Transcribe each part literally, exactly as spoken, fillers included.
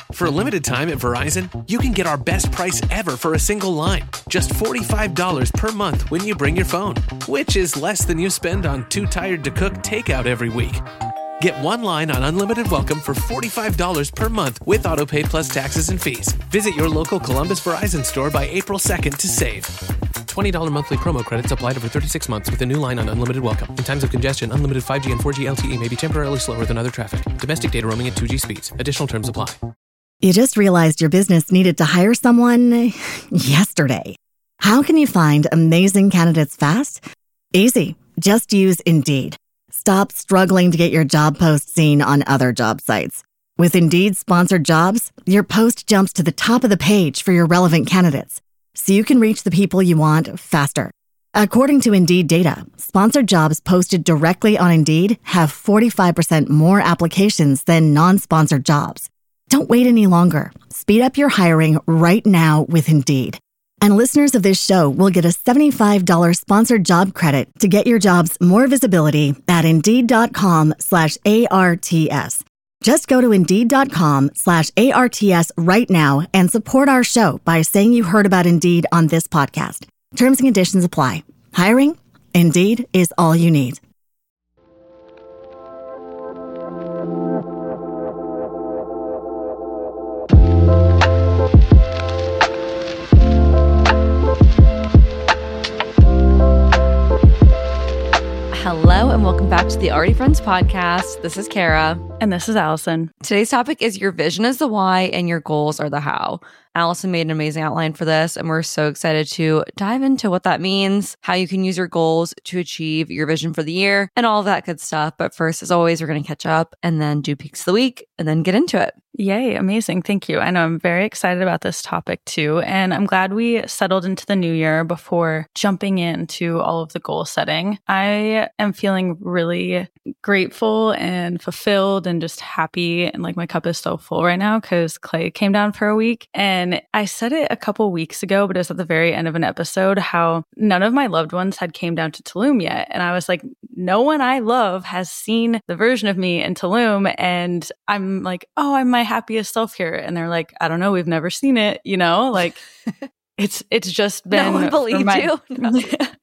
For a limited time at Verizon, you can get our best price ever for a single line. Just forty-five dollars per month when you bring your phone, which is less than you spend on Too Tired to Cook takeout every week. Get one line on Unlimited Welcome for forty-five dollars per month with AutoPay plus taxes and fees. Visit your local Columbus Verizon store by April second to save. twenty dollars monthly promo credits applied over thirty-six months with a new line on Unlimited Welcome. In times of congestion, unlimited five G and four G L T E may be temporarily slower than other traffic. Domestic data roaming at two G speeds. Additional terms apply. You just realized your business needed to hire someone yesterday. How can you find amazing candidates fast? Easy. Just use Indeed. Stop struggling to get your job post seen on other job sites. With Indeed sponsored jobs, your post jumps to the top of the page for your relevant candidates, so you can reach the people you want faster. According to Indeed data, sponsored jobs posted directly on Indeed have forty-five percent more applications than non-sponsored jobs. Don't wait any longer. Speed up your hiring right now with Indeed. And listeners of this show will get a seventy-five dollars sponsored job credit to get your jobs more visibility at Indeed.com slash ARTS. Just go to Indeed.com slash ARTS right now and support our show by saying you heard about Indeed on this podcast. Terms and conditions apply. Hiring? Indeed is all you need. Hello and welcome back to the Already Friends podcast. This is Kara. And this is Allison. Today's topic is your vision is the why and your goals are the how. Allison made an amazing outline for this, and we're so excited to dive into what that means, how you can use your goals to achieve your vision for the year, and all of that good stuff. But first, as always, we're going to catch up and then do peaks of the week and then get into it. Yay, amazing. Thank you. I know I'm very excited about this topic too, and I'm glad we settled into the new year before jumping into all of the goal setting. I am feeling really grateful and fulfilled and just happy, and like my cup is so full right now because Clay came down for a week. And I said it a couple weeks ago, but it was at the very end of an episode, how none of my loved ones had came down to Tulum yet. And I was like, no one I love has seen the version of me in Tulum. And I'm like, oh, I'm my happiest self here. And they're like, I don't know, we've never seen it, you know, like it's it's just been no one believed my- you. No.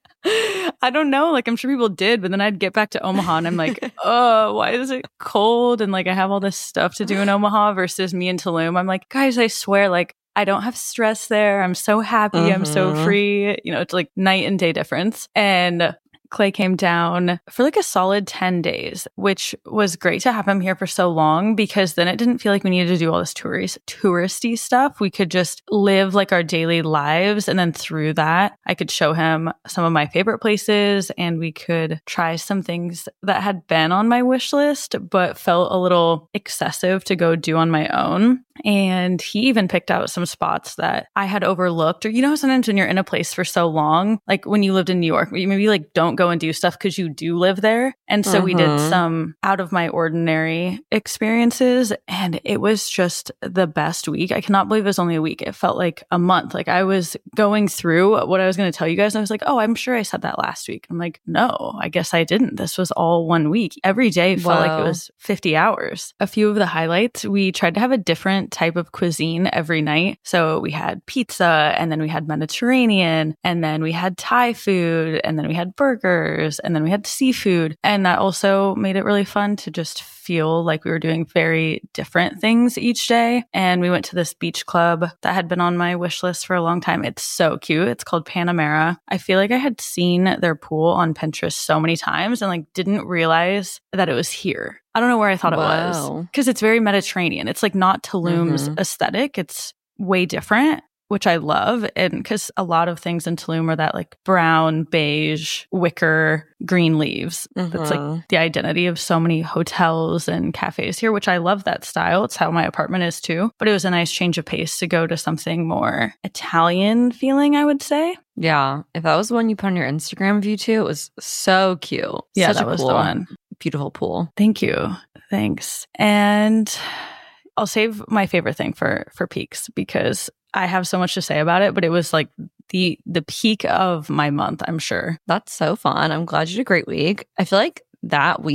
I don't know. Like, I'm sure people did, but then I'd get back to Omaha and I'm like, oh, why is it cold? And like, I have all this stuff to do in Omaha versus me in Tulum. I'm like, guys, I swear, like, I don't have stress there. I'm so happy. Mm-hmm. I'm so free. You know, it's like night and day difference. And Clay came down for like a solid ten days, which was great to have him here for so long because then it didn't feel like we needed to do all this tourist, touristy stuff. We could just live like our daily lives. And then through that, I could show him some of my favorite places and we could try some things that had been on my wish list, but felt a little excessive to go do on my own. And he even picked out some spots that I had overlooked. Or, you know, sometimes when you're in a place for so long, like when you lived in New York, you maybe like don't go and do stuff because you do live there. And so uh-huh. we did some out of my ordinary experiences and it was just the best week. I cannot believe it was only a week. It felt like a month. Like I was going through what I was going to tell you guys and I was like, oh, I'm sure I said that last week. I'm like, no, I guess I didn't. This was all one week. Every day felt Whoa. like it was fifty hours. A few of the highlights, we tried to have a different type of cuisine every night. So we had pizza and then we had Mediterranean and then we had Thai food and then we had burgers and then we had seafood. And that also made it really fun to just feel like we were doing very different things each day. And we went to this beach club that had been on my wish list for a long time. It's so cute. It's called Panamera. I feel like I had seen their pool on Pinterest so many times and like didn't realize that it was here. I don't know where I thought wow. it was because it's very Mediterranean. It's like not Tulum's mm-hmm. aesthetic. It's way different, which I love. And because a lot of things in Tulum are that like brown, beige, wicker, green leaves. Mm-hmm. That's like the identity of so many hotels and cafes here, which I love that style. It's how my apartment is too. But it was a nice change of pace to go to something more Italian feeling, I would say. Yeah. If that was the one you put on your Instagram view too, it was so cute. Yeah, Such that a was cool, the one. Beautiful pool. Thank you. Thanks. And I'll save my favorite thing for for peaks because I have so much to say about it, but it was like the the peak of my month, I'm sure. That's so fun. I'm glad you had a great week. I feel like that week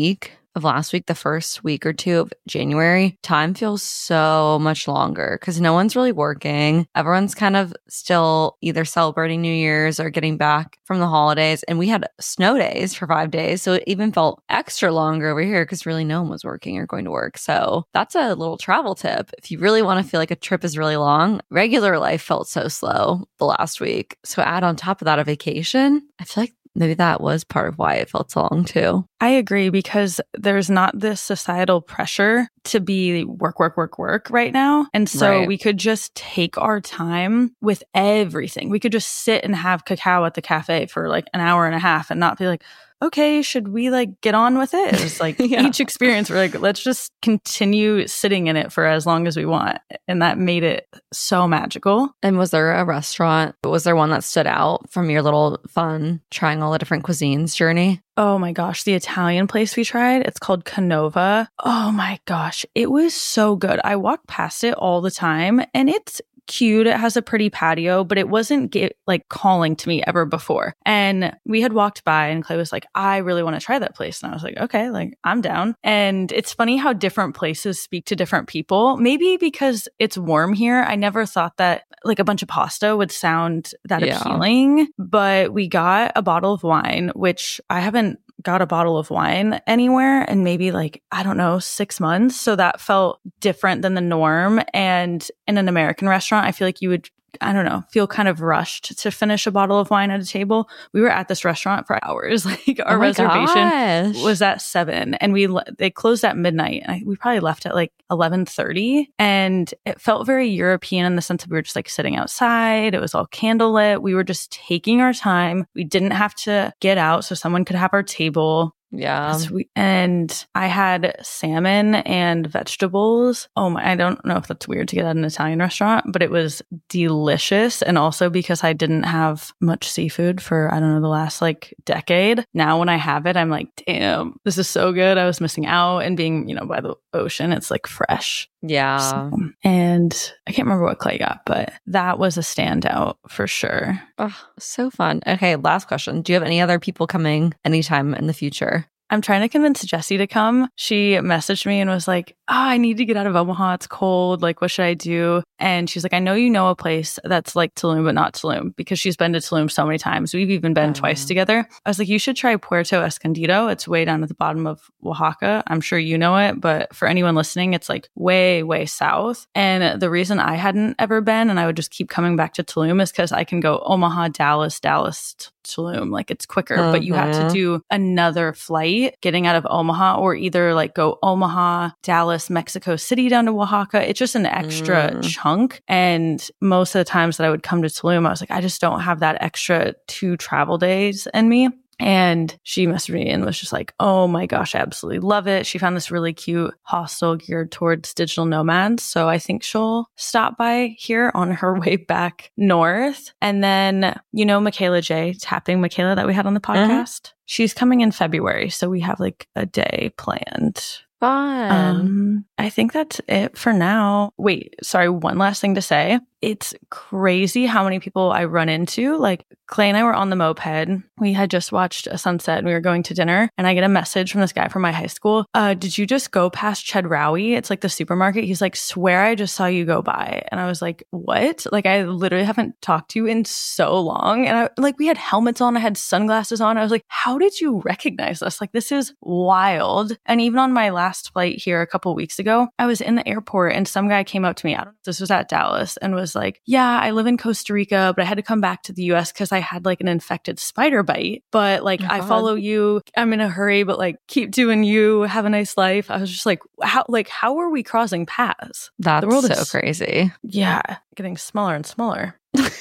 of last week, the first week or two of January, time feels so much longer because no one's really working. Everyone's kind of still either celebrating New Year's or getting back from the holidays. And we had snow days for five days. So it even felt extra longer over here because really no one was working or going to work. So that's a little travel tip. If you really want to feel like a trip is really long, regular life felt so slow the last week. So add on top of that a vacation. I feel like maybe that was part of why it felt so long too. I agree because there's not this societal pressure to be work, work, work, work right now. And so Right. we could just take our time with everything. We could just sit and have cacao at the cafe for like an hour and a half and not be like, okay, should we like get on with it? It was like Yeah. each experience, we're like, let's just continue sitting in it for as long as we want. And that made it so magical. And was there a restaurant? Was there one that stood out from your little fun trying all the different cuisines journey? Oh my gosh, the Italian place we tried, it's called Canova. Oh my gosh, it was so good. I walk past it all the time and it's cute. It has a pretty patio, but it wasn't get, like calling to me ever before. And we had walked by and Clay was like, I really want to try that place. And I was like, okay, like I'm down. And it's funny how different places speak to different people. Maybe because it's warm here. I never thought that like a bunch of pasta would sound that Yeah. appealing, but we got a bottle of wine, which I haven't got a bottle of wine anywhere in maybe like, I don't know, six months. So that felt different than the norm. And in an American restaurant, I feel like you would, I don't know, feel kind of rushed to finish a bottle of wine at a table. We were at this restaurant for hours. Like our Oh my reservation gosh. was at seven and we, le- they closed at midnight. And I, we probably left at like eleven thirty and it felt very European in the sense that we were just like sitting outside. It was all candlelit. We were just taking our time. We didn't have to get out so someone could have our table. Yeah. Sweet. And I had salmon and vegetables. Oh my, I don't know if that's weird to get at an Italian restaurant, but it was delicious. And also because I didn't have much seafood for, I don't know, the last like decade. Now when I have it, I'm like, damn, this is so good. I was missing out. And being, you know, by the ocean, it's like fresh. Yeah. So, and I can't remember what Clay got, but that was a standout for sure. Oh, so fun. Okay, last question. Do you have any other people coming anytime in the future? I'm trying to convince Jessie to come. She messaged me and was like, oh, I need to get out of Omaha. It's cold. Like, what should I do? And she's like, I know you know a place that's like Tulum, but not Tulum, because she's been to Tulum so many times. We've even been Oh. twice together. I was like, you should try Puerto Escondido. It's way down at the bottom of Oaxaca. I'm sure you know it, but for anyone listening, it's like way, way south. And the reason I hadn't ever been and I would just keep coming back to Tulum is because I can go Omaha, Dallas, Dallas, t- Tulum. Like it's quicker, Mm-hmm. but you have to do another flight getting out of Omaha or either like go Omaha, Dallas, Mexico City down to Oaxaca. It's just an extra Mm. chunk. And most of the times that I would come to Tulum, I was like, I just don't have that extra two travel days in me. And she messaged me and was just like, oh my gosh, I absolutely love it. She found this really cute hostel geared towards digital nomads. So I think she'll stop by here on her way back north. And then, you know, Michaela J, Tapping Michaela that we had on the podcast, she's coming in February. So we have like a day planned. Fun. Um, I think that's it for now. Wait, sorry, one last thing to say. It's crazy how many people I run into. Like Clay and I were on the moped. We had just watched a sunset and we were going to dinner. And I get a message from this guy from my high school. Uh, did you just go past Chedraui? It's like the supermarket. He's like, swear I just saw you go by. And I was like, what? Like I literally haven't talked to you in so long. And I like we had helmets on. I had sunglasses on. I was like, how did you recognize us? Like this is wild. And even on my last flight here a couple weeks ago, I was in the airport and some guy came up to me. I don't know if this was at Dallas and was like, yeah, I live in Costa Rica, but I had to come back to the U S because I had like an infected spider bite. But like, Oh, I God. follow you. I'm in a hurry, but like, keep doing you. Have a nice life. I was just like, how, like, how are we crossing paths? That's the world so is- crazy. Yeah, getting smaller and smaller.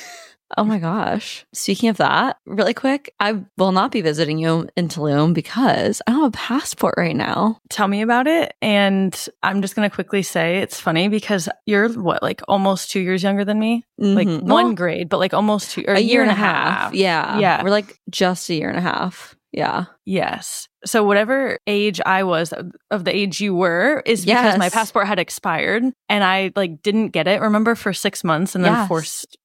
Oh my gosh. Speaking of that, really quick, I will not be visiting you in Tulum because I don't have a passport right now. Tell me about it. And I'm just going to quickly say it's funny because you're what, like almost two years younger than me? Like Mhm. one Well, grade, but like almost two, or a year and a half. Yeah. Yeah. We're like just a year and a half. Yeah. Yes. So whatever age I was of of the age you were is because Yes. my passport had expired and I like didn't get it. Remember for six months and then Yes. forced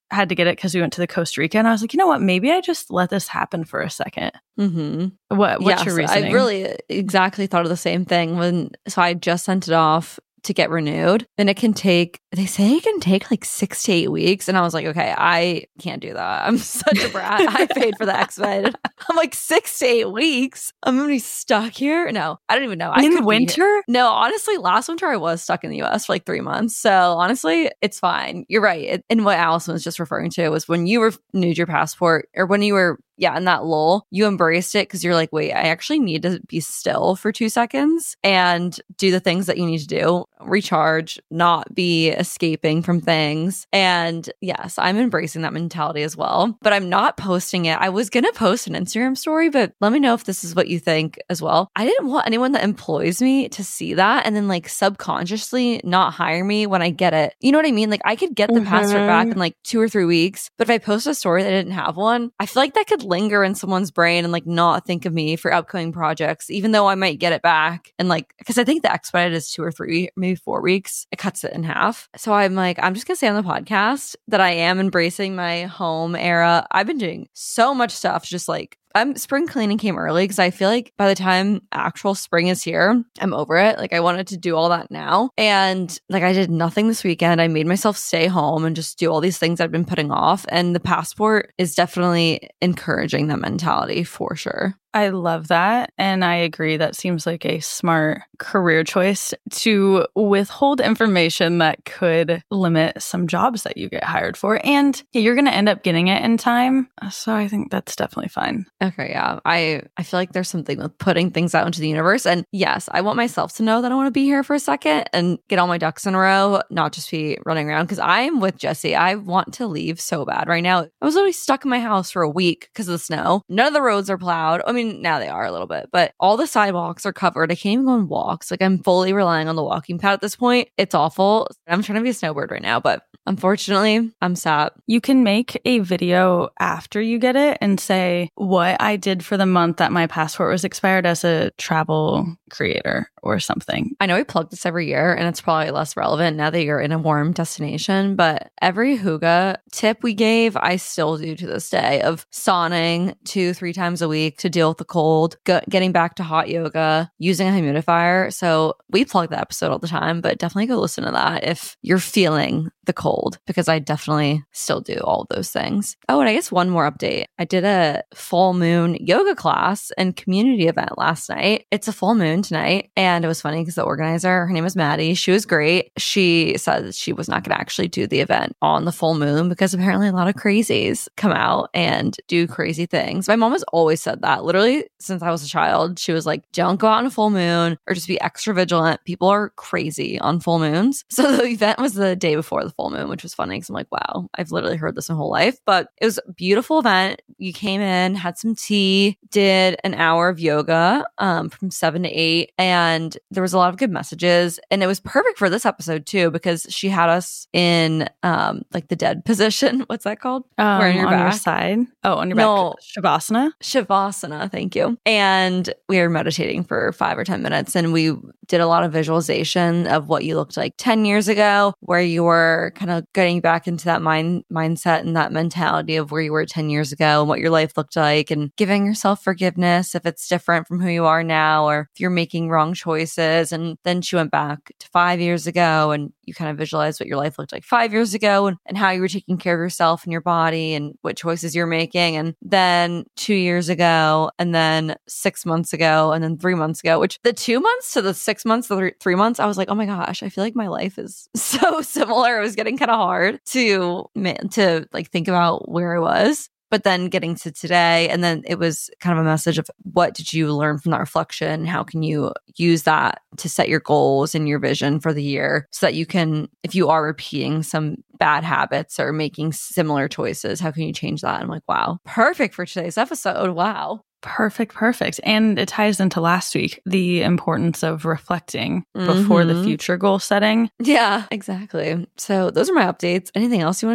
had to get it because we went to the Costa Rica, and I was like, you know what? Maybe I just let this happen for a second. Mm-hmm. What? What's yes, your reasoning? I really exactly thought of the same thing when. So I just sent it off to get renewed, and it can take, they say it can take like six to eight weeks. And I was like, okay, I can't do that. I'm such a brat. I paid for the expedited. I'm like, six to eight weeks? I'm gonna be stuck here? No, I don't even know. I in could winter? No, honestly, last winter I was stuck in the U S for like three months. So honestly, it's fine. You're right. It, and what Allison was just referring to was when you renewed your passport, or when you were yeah, in that lull, you embraced it because you're like, wait, I actually need to be still for two seconds and do the things that you need to do, recharge, not be escaping from things. And yes, I'm embracing that mentality as well, but I'm not posting it. I was going to post an Instagram story, but let me know if this is what you think as well. I didn't want anyone that employs me to see that and then like subconsciously not hire me when I get it. You know what I mean? Like I could get the mm-hmm. passport back in like two or three weeks, but if I post a story that I didn't have one, I feel like that could linger in someone's brain and like not think of me for upcoming projects, even though I might get it back. And like, because I think the expedited is two or three, maybe four weeks. It cuts it in half. So I'm like, I'm just going to say on the podcast that I am embracing my home era. I've been doing so much stuff, just like, I'm spring cleaning came early because I feel like by the time actual spring is here, I'm over it. Like I wanted to do all that now. And like I did nothing this weekend. I made myself stay home and just do all these things I've been putting off. And the passport is definitely encouraging that mentality for sure. I love that. And I agree. That seems like a smart career choice to withhold information that could limit some jobs that you get hired for. And you're going to end up getting it in time. So I think that's definitely fine. Okay, yeah. I, I feel like there's something with putting things out into the universe. And yes, I want myself to know that I want to be here for a second and get all my ducks in a row, not just be running around. Because I'm with Jesse. I want to leave so bad right now. I was literally stuck in my house for a week because of the snow. None of the roads are plowed. I mean, now they are a little bit, but all the sidewalks are covered. I can't even go on walks. Like I'm fully relying on the walking pad at this point. It's awful. I'm trying to be a snowbird right now, but unfortunately, I'm sad. You can make a video after you get it and say what I did for the month that my passport was expired as a travel creator or something. I know we plug this every year and it's probably less relevant now that you're in a warm destination, but every hygge tip we gave, I still do to this day, of sauning two, three times a week to deal with the cold, go- getting back to hot yoga, using a humidifier. So we plug that episode all the time, but definitely go listen to that if you're feeling the cold, because I definitely still do all of those things. Oh, and I guess one more update. I did a full moon yoga class and community event last night. It's a full moon tonight. And it was funny because the organizer, her name is Maddie. She was great. She said she was not going to actually do the event on the full moon because apparently a lot of crazies come out and do crazy things. My mom has always said that. Literally since I was a child, she was like, don't go out on a full moon or just be extra vigilant. People are crazy on full moons. So the event was the day before the full moon, which was funny because I'm like, wow, I've literally heard this my whole life. But it was a beautiful event. You came in, had some tea, did an hour of yoga um, from seven to eight. And there was a lot of good messages. And it was perfect for this episode too, because she had us in um, like the dead position. What's that called? Um, Where on your on back? your side. Oh, on your no. back. Shavasana? Shavasana. Thank you. And we were meditating for five or ten minutes and we did a lot of visualization of what you looked like ten years ago, where you were kind of getting back into that mind mindset and that mentality of where you were ten years ago and what your life looked like, and giving yourself forgiveness if it's different from who you are now or if you're making wrong choices. And then she went back to five years ago and you kind of visualized what your life looked like five years ago and, and how you were taking care of yourself and your body and what choices you're making. And then two years ago, and then six months ago, and then three months ago, which the two months to the six months, the th- three months, I was like, oh my gosh, I feel like my life is so similar. It was getting kind of hard to, to like think about where I was. But then getting to today, and then it was kind of a message of what did you learn from that reflection? How can you use that to set your goals and your vision for the year so that you can, if you are repeating some bad habits or making similar choices, how can you change that? I'm like, wow, perfect for today's episode. Wow. Perfect, perfect. And it ties into last week, the importance of reflecting before mm-hmm. the future goal setting. Yeah, exactly. So those are my updates. Anything else you want to share?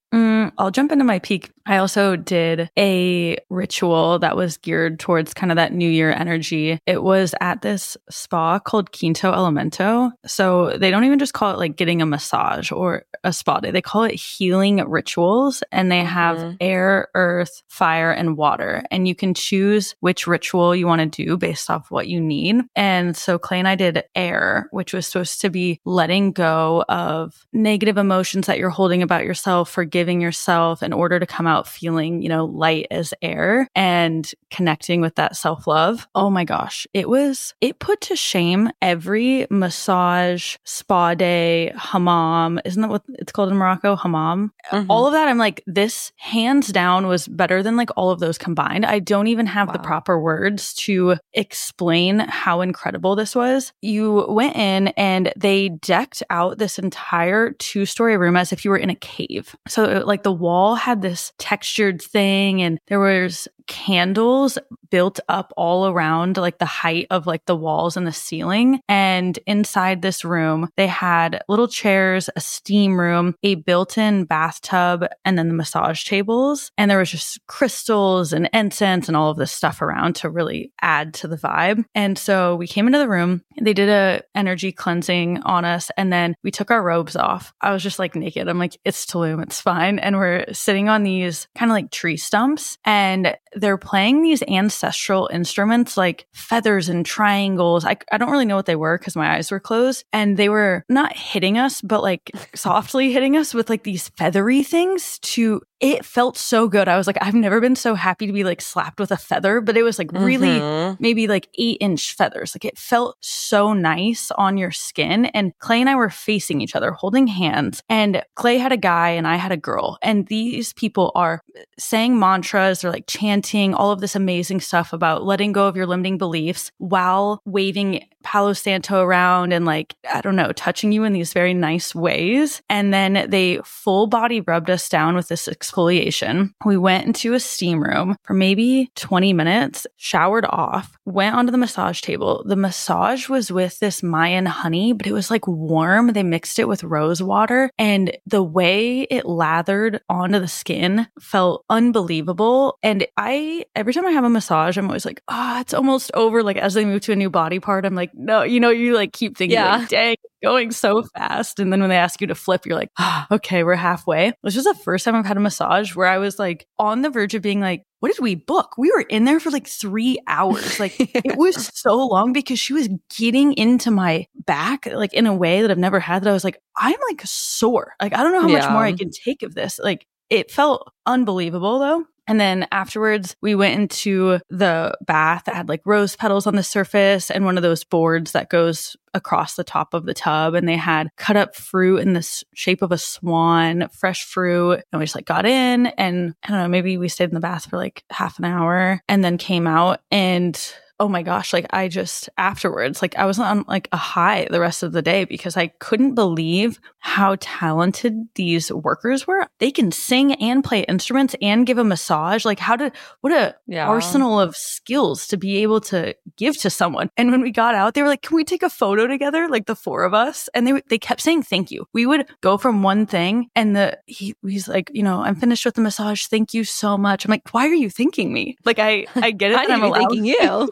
Mm, I'll jump into my peak. I also did a ritual that was geared towards kind of that New Year energy. It was at this spa called Quinto Elemento. So they don't even just call it like getting a massage or a spa day. They call it healing rituals, and they have mm-hmm. air, earth, fire, and water. And you can choose which ritual you want to do based off what you need. And so Clay and I did air, which was supposed to be letting go of negative emotions that you're holding about yourself, forgiving yourself in order to come out feeling, you know, light as air and connecting with that self-love. Oh my gosh. It was, it put to shame every massage, spa day, hammam. Isn't that what it's called in Morocco? Hammam. Mm-hmm. All of that. I'm like, this hands down was better than like all of those combined. I don't even have wow. the proper words to explain how incredible this was. You went in and they decked out this entire two-story room as if you were in a cave. So like the wall had this textured thing, and there was candles built up all around like the height of like the walls and the ceiling. And inside this room, they had little chairs, a steam room, a built-in bathtub, and then the massage tables. And there was just crystals and incense and all of this stuff around to really add to the vibe. And so we came into the room, they did a energy cleansing on us, and then we took our robes off. I was just like naked. I'm like, it's Tulum, it's fine. And we're sitting on these kind of like tree stumps, and they're playing these ancestral instruments like feathers and triangles. I, I don't really know what they were because my eyes were closed, and they were not hitting us, but like softly hitting us with like these feathery things to, it felt so good. I was like, I've never been so happy to be like slapped with a feather, but it was like really mm-hmm. maybe like eight inch feathers. Like it felt so nice on your skin. And Clay and I were facing each other, holding hands, and Clay had a guy and I had a girl. And these people are saying mantras, they're like chanting all of this amazing stuff about letting go of your limiting beliefs while waving Palo Santo around and like, I don't know, touching you in these very nice ways. And then they full body rubbed us down with this exfoliation. We went into a steam room for maybe twenty minutes, showered off, went onto the massage table. The massage was with this Mayan honey, but it was like warm. They mixed it with rose water, and the way it lathered onto the skin felt unbelievable. And I, every time I have a massage, I'm always like, ah, oh, it's almost over. Like as they move to a new body part, I'm like, no, you know, you like keep thinking, yeah. like, dang, going so fast. And then when they ask you to flip, you're like, oh, okay, we're halfway. This was the first time I've had a massage where I was like on the verge of being like, what did we book? We were in there for like three hours. Like it was so long because she was getting into my back like in a way that I've never had, that I was like, I'm like sore. Like, I don't know how yeah. much more I can take of this. Like it felt unbelievable though. And then afterwards, we went into the bath that had like rose petals on the surface and one of those boards that goes across the top of the tub. And they had cut up fruit in the shape of a swan, fresh fruit. And we just like got in, and I don't know, maybe we stayed in the bath for like half an hour and then came out, and oh my gosh, like I just afterwards, like I was on like a high the rest of the day because I couldn't believe how talented these workers were. They can sing and play instruments and give a massage. Like how did, what a yeah. arsenal of skills to be able to give to someone. And when we got out, they were like, can we take a photo together? Like the four of us. And they they kept saying, thank you. We would go from one thing and the he, he's like, you know, I'm finished with the massage. Thank you so much. I'm like, why are you thanking me? Like I, I get it. I and I'm allowed- thanking you.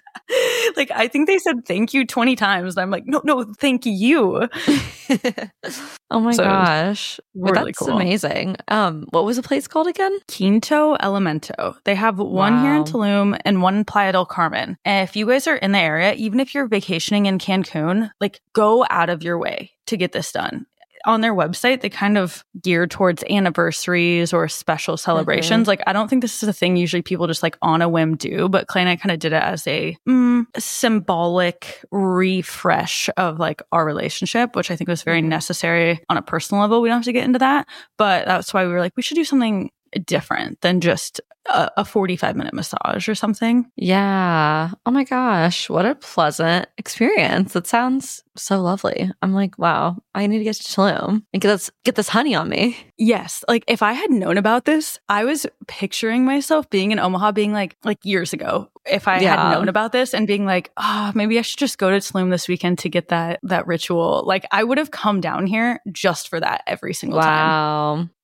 Like, I think they said thank you twenty times. And I'm like, no, no, thank you. Oh my so, gosh. Really That's cool. amazing. Um, what was the place called again? Quinto Elemento. They have one wow. here in Tulum and one in Playa del Carmen. And if you guys are in the area, even if you're vacationing in Cancun, like go out of your way to get this done. On their website, they kind of gear towards anniversaries or special celebrations. Mm-hmm. Like, I don't think this is a thing usually people just like on a whim do, but Clay and I kind of did it as a mm, symbolic refresh of like our relationship, which I think was very necessary on a personal level. We don't have to get into that, but that's why we were like, we should do something different than just a, a forty-five minute massage or something. Yeah. Oh my gosh. What a pleasant experience. That sounds so lovely. I'm like, wow, I need to get to Tulum and get this, get this honey on me. Yes. Like if I had known about this, I was picturing myself being in Omaha being like, like years ago, if I yeah. had known about this and being like, oh, maybe I should just go to Tulum this weekend to get that, that ritual. Like I would have come down here just for that every single wow. time. Wow.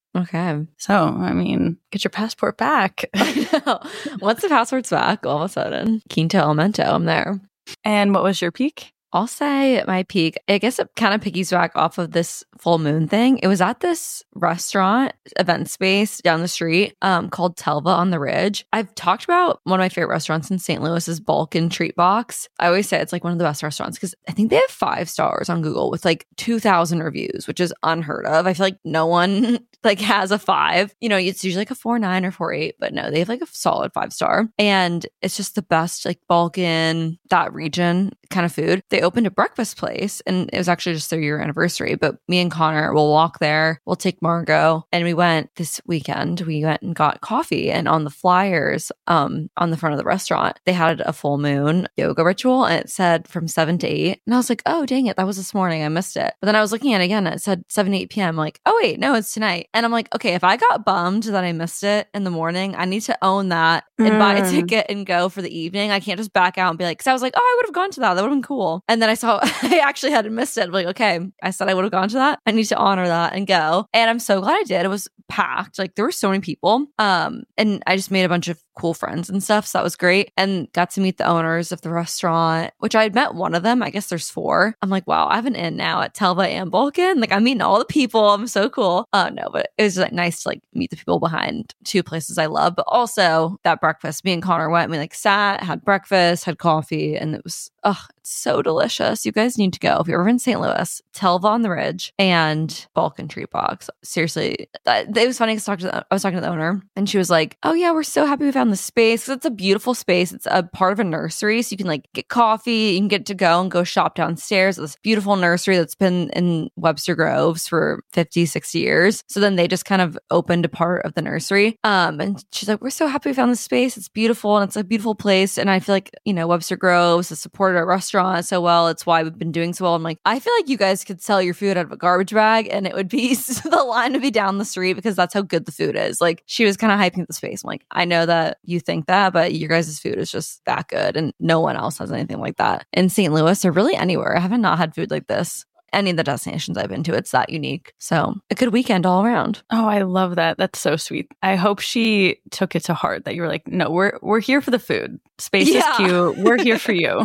Okay. So, I mean, get your passport back. I know. Once the passport's back, all of a sudden, Quinto Elemento, I'm there. And what was your peak? I'll say my peak, I guess it kind of piggyback off of this full moon thing. It was at this restaurant event space down the street um, called Telva on the Ridge. I've talked about one of my favorite restaurants in Saint Louis is Balkan Treat Box. I always say it's like one of the best restaurants because I think they have five stars on Google with like two thousand reviews, which is unheard of. I feel like no one like has a five. You know, it's usually like a four nine or four eight, but no, they have like a solid five star. And it's just the best like Balkan, that region kind of food. They opened a breakfast place and it was actually just their year anniversary, but me and Connor will walk there. We'll take Margot and we went this weekend. We went and got coffee, and on the flyers um on the front of the restaurant, they had a full moon yoga ritual and it said from seven to eight. And I was like, oh, dang it. That was this morning. I missed it. But then I was looking at it again and it said seven to eight p.m. I'm like, oh, wait, no, it's tonight. And I'm like, okay, if I got bummed that I missed it in the morning, I need to own that and Mm. buy a ticket and go for the evening. I can't just back out and be like, because I was like, oh, I would have gone to that. That would have been cool. And then I saw I actually hadn't missed it. I'm like, okay, I said I would have gone to that. I need to honor that and go. And I'm so glad I did. It was packed. Like there were so many people. Um, and I just made a bunch of cool friends and stuff. So that was great. And got to meet the owners of the restaurant, which I had met one of them. I guess there's four. I'm like, wow, I have an inn now at Telva and Balkan. Like I'm meeting all the people. I'm so cool. Uh, no, but it was like nice to like meet the people behind two places I love. But also that breakfast, me and Connor went, and we like sat, had breakfast, had coffee, and it was, oh, it's so delicious. You guys need to go. If you're ever in Saint Louis, Telva on the Ridge and Balkan Treat Box. Seriously, that, it was funny because I, talked to the, I was talking to the owner and she was like, oh yeah, we're so happy we found the space. Because it's a beautiful space. It's a part of a nursery. So you can like get coffee, you can get to go and go shop downstairs at this beautiful nursery that's been in Webster Groves for fifty, sixty years. So then they just kind of opened a part of the nursery. Um, and she's like, we're so happy we found this space. It's beautiful and it's a beautiful place. And I feel like, you know, Webster Groves has supported our restaurant so well. It's why we've been doing so well. I'm like, I feel like you guys could sell your food out of a garbage bag and it would be the line would be down the street because that's how good the food is. Like she was kind of hyping the space. I'm like, I know that you think that, but your guys' food is just that good and no one else has anything like that in Saint Louis or really anywhere. I haven't not had food like this. Any of the destinations I've been to, it's that unique. So a good weekend all around. Oh, I love that. That's so sweet. I hope she took it to heart that you were like, no, we're we're here for the food. Space Yeah. is cute. We're here for you.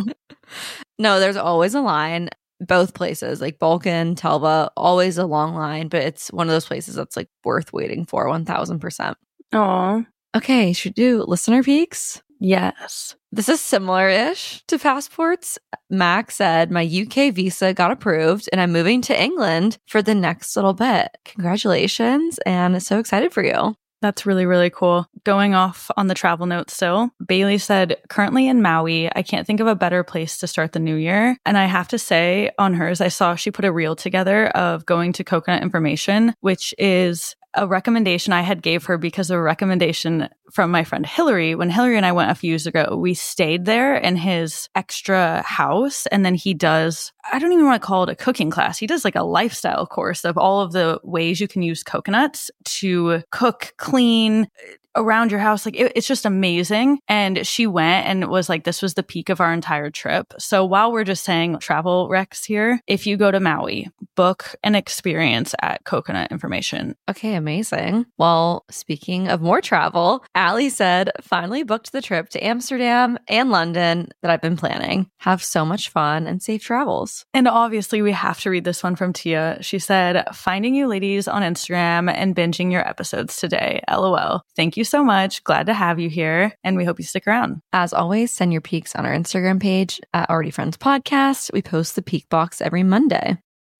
No, there's always a line. Both places, like Balkan, Telva, always a long line, but it's one of those places that's like worth waiting for one thousand percent. Oh, Okay, should we do listener peaks? yes. This is similar-ish to passports. Max said, my U K visa got approved and I'm moving to England for the next little bit. Congratulations, and so excited for you. That's really, really cool. Going off on the travel note still, Bailey said, currently in Maui, I can't think of a better place to start the new year. And I have to say on hers, I saw she put a reel together of going to Coconut Information, which is a recommendation I had gave her because of a recommendation from my friend Hillary. When Hillary and I went a few years ago, we stayed there in his extra house. And then he does, I don't even want to call it a cooking class. He does like a lifestyle course of all of the ways you can use coconuts to cook, clean, around your house. Like it, it's just amazing. And she went and was like, this was the peak of our entire trip. So while we're just saying travel recs here, if you go to Maui, book an experience at Coconut Information. Okay, amazing. Well, speaking of more travel, Allie said, finally booked the trip to Amsterdam and London that I've been planning. Have so much fun and safe travels. And obviously we have to read this one from Tia. She said, finding you ladies on Instagram and binging your episodes today. LOL. Thank you so much. Glad to have you here. And we hope you stick around. As always, send your peaks on our Instagram page at Already Friends Podcast. We post the peak box every Monday.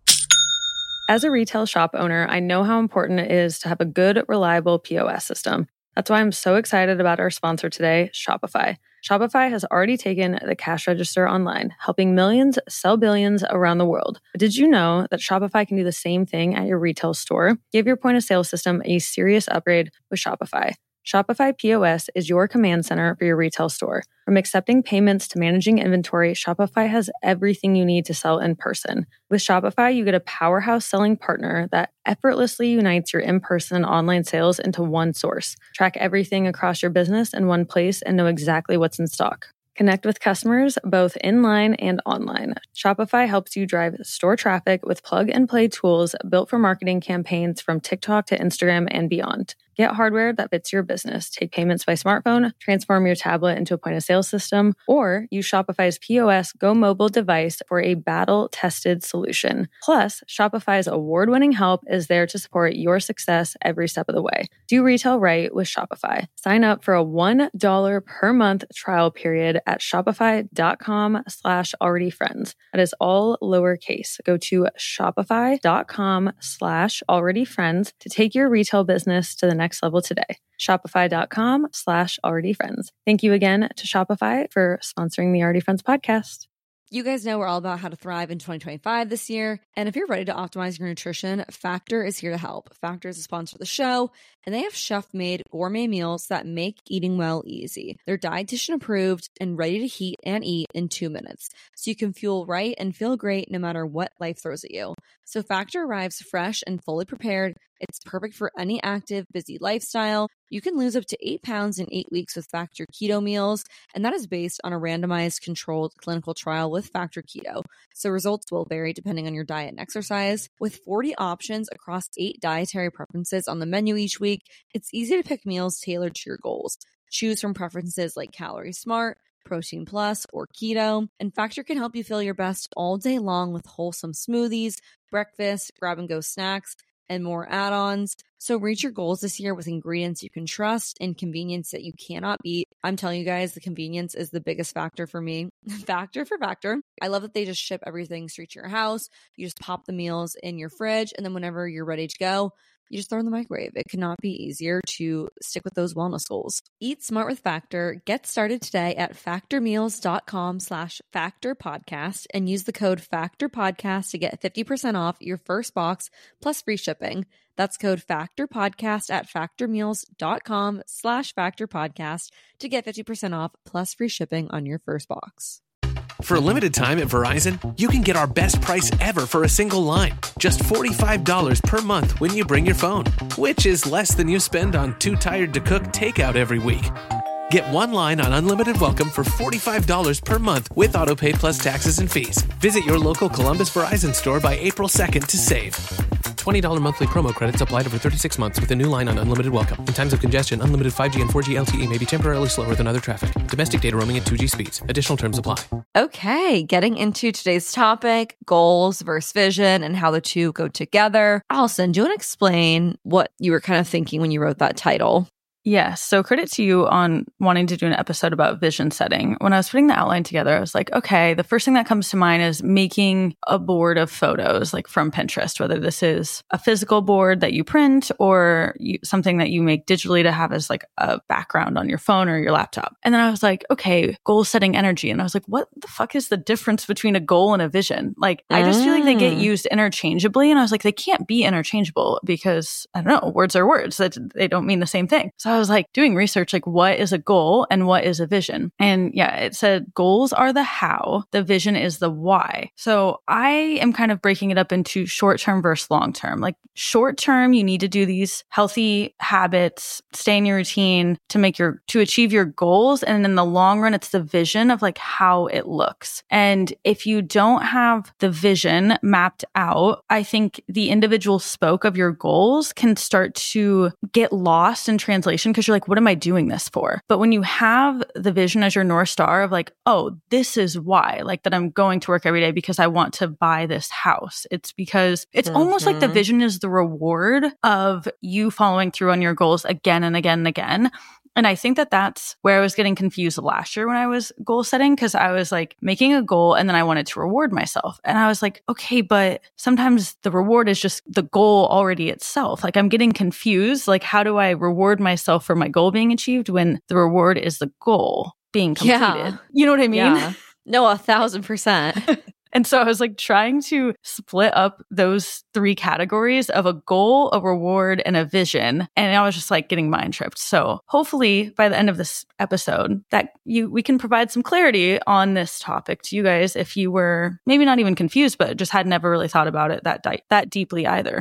As a retail shop owner, I know how important it is to have a good, reliable P O S system. That's why I'm so excited about our sponsor today, Shopify. Shopify has already taken the cash register online, helping millions sell billions around the world. But did you know that Shopify can do the same thing at your retail store? Give your point of sale system a serious upgrade with Shopify. Shopify P O S is your command center for your retail store. From accepting payments to managing inventory, Shopify has everything you need to sell in person. With Shopify, you get a powerhouse selling partner that effortlessly unites your in-person and online sales into one source. Track everything across your business in one place and know exactly what's in stock. Connect with customers both inline and online. Shopify helps you drive store traffic with plug-and-play tools built for marketing campaigns from TikTok to Instagram and beyond. Get hardware that fits your business. Take payments by smartphone, transform your tablet into a point-of-sale system, or use Shopify's P O S Go mobile device for a battle-tested solution. Plus, Shopify's award-winning help is there to support your success every step of the way. Do retail right with Shopify. Sign up for a one dollar per month trial period at shopify.com slash already friends. That is all lowercase. Go to shopify.com slash already friends to take your retail business to the next level today. Shopify.com slash already friends. Thank you again to Shopify for sponsoring the Already Friends podcast. You guys know we're all about how to thrive in twenty twenty-five this year. And if you're ready to optimize your nutrition, Factor is here to help. Factor is a sponsor of the show, and they have chef-made gourmet meals that make eating well easy. They're dietitian approved and ready to heat and eat in two minutes. So you can fuel right and feel great no matter what life throws at you. So Factor arrives fresh and fully prepared. It's perfect for any active, busy lifestyle. You can lose up to eight pounds in eight weeks with Factor Keto meals, and that is based on a randomized controlled clinical trial with Factor Keto. So results will vary depending on your diet and exercise. With forty options across eight dietary preferences on the menu each week, it's easy to pick meals tailored to your goals. Choose from preferences like Calorie Smart, Protein Plus, or Keto, and Factor can help you feel your best all day long with wholesome smoothies, breakfast, grab-and-go snacks, and more add-ons. So reach your goals this year with ingredients you can trust and convenience that you cannot beat. I'm telling you guys, the convenience is the biggest factor for me. Factor for Factor. I love that they just ship everything straight to your house. You just pop the meals in your fridge, and then whenever you're ready to go, you just throw in the microwave. It could not be easier to stick with those wellness goals. Eat smart with Factor. Get started today at factormeals.com slash factor podcast and use the code factor podcast to get fifty percent off your first box plus free shipping. That's code factor podcast at factormeals.com slash factor podcast to get fifty percent off plus free shipping on your first box. For a limited time at Verizon, you can get our best price ever for a single line. Just forty-five dollars per month when you bring your phone, which is less than you spend on Too Tired to Cook takeout every week. Get one line on Unlimited Welcome for forty-five dollars per month with AutoPay plus taxes and fees. Visit your local Columbus Verizon store by April second to save. twenty dollars monthly promo credits applied over thirty-six months with a new line on Unlimited Welcome. In times of congestion, unlimited five G and four G L T E may be temporarily slower than other traffic. Domestic data roaming at two G speeds. Additional terms apply. Okay, getting into today's topic, goals versus vision and how the two go together. Allison, do you want to explain what you were kind of thinking when you wrote that title? Yes. So credit to you on wanting to do an episode about vision setting. When I was putting the outline together, I was like, okay, the first thing that comes to mind is making a board of photos, like from Pinterest, whether this is a physical board that you print or you, something that you make digitally to have as like a background on your phone or your laptop. And then I was like, okay, goal setting energy. And I was like, what the fuck is the difference between a goal and a vision? Like, I just feel like they get used interchangeably. And I was like, they can't be interchangeable because, I don't know, words are words. That they don't mean the same thing. So I was like doing research, like what is a goal and what is a vision? And yeah, it said goals are the how, the vision is the why. So I am kind of breaking it up into short-term versus long-term. Like short-term, you need to do these healthy habits, stay in your routine to make your, to achieve your goals. And in the long run, it's the vision of like how it looks. And if you don't have the vision mapped out, I think the individual spoke of your goals can start to get lost in translation because you're like, what am I doing this for? But when you have the vision as your North Star of like, oh, this is why, like that I'm going to work every day because I want to buy this house. It's because it's mm-hmm. almost like the vision is the reward of you following through on your goals again and again and again. And I think that that's where I was getting confused last year when I was goal setting, because I was like making a goal and then I wanted to reward myself. And I was like, okay, but sometimes the reward is just the goal already itself. Like I'm getting confused. Like, how do I reward myself for my goal being achieved when the reward is the goal being completed? Yeah. You know what I mean? Yeah. No, a thousand percent. And so I was like trying to split up those three categories of a goal, a reward, and a vision. And I was just like getting mind tripped. So hopefully by the end of this episode that you we can provide some clarity on this topic to you guys if you were maybe not even confused, but just had never really thought about it that di- that deeply either.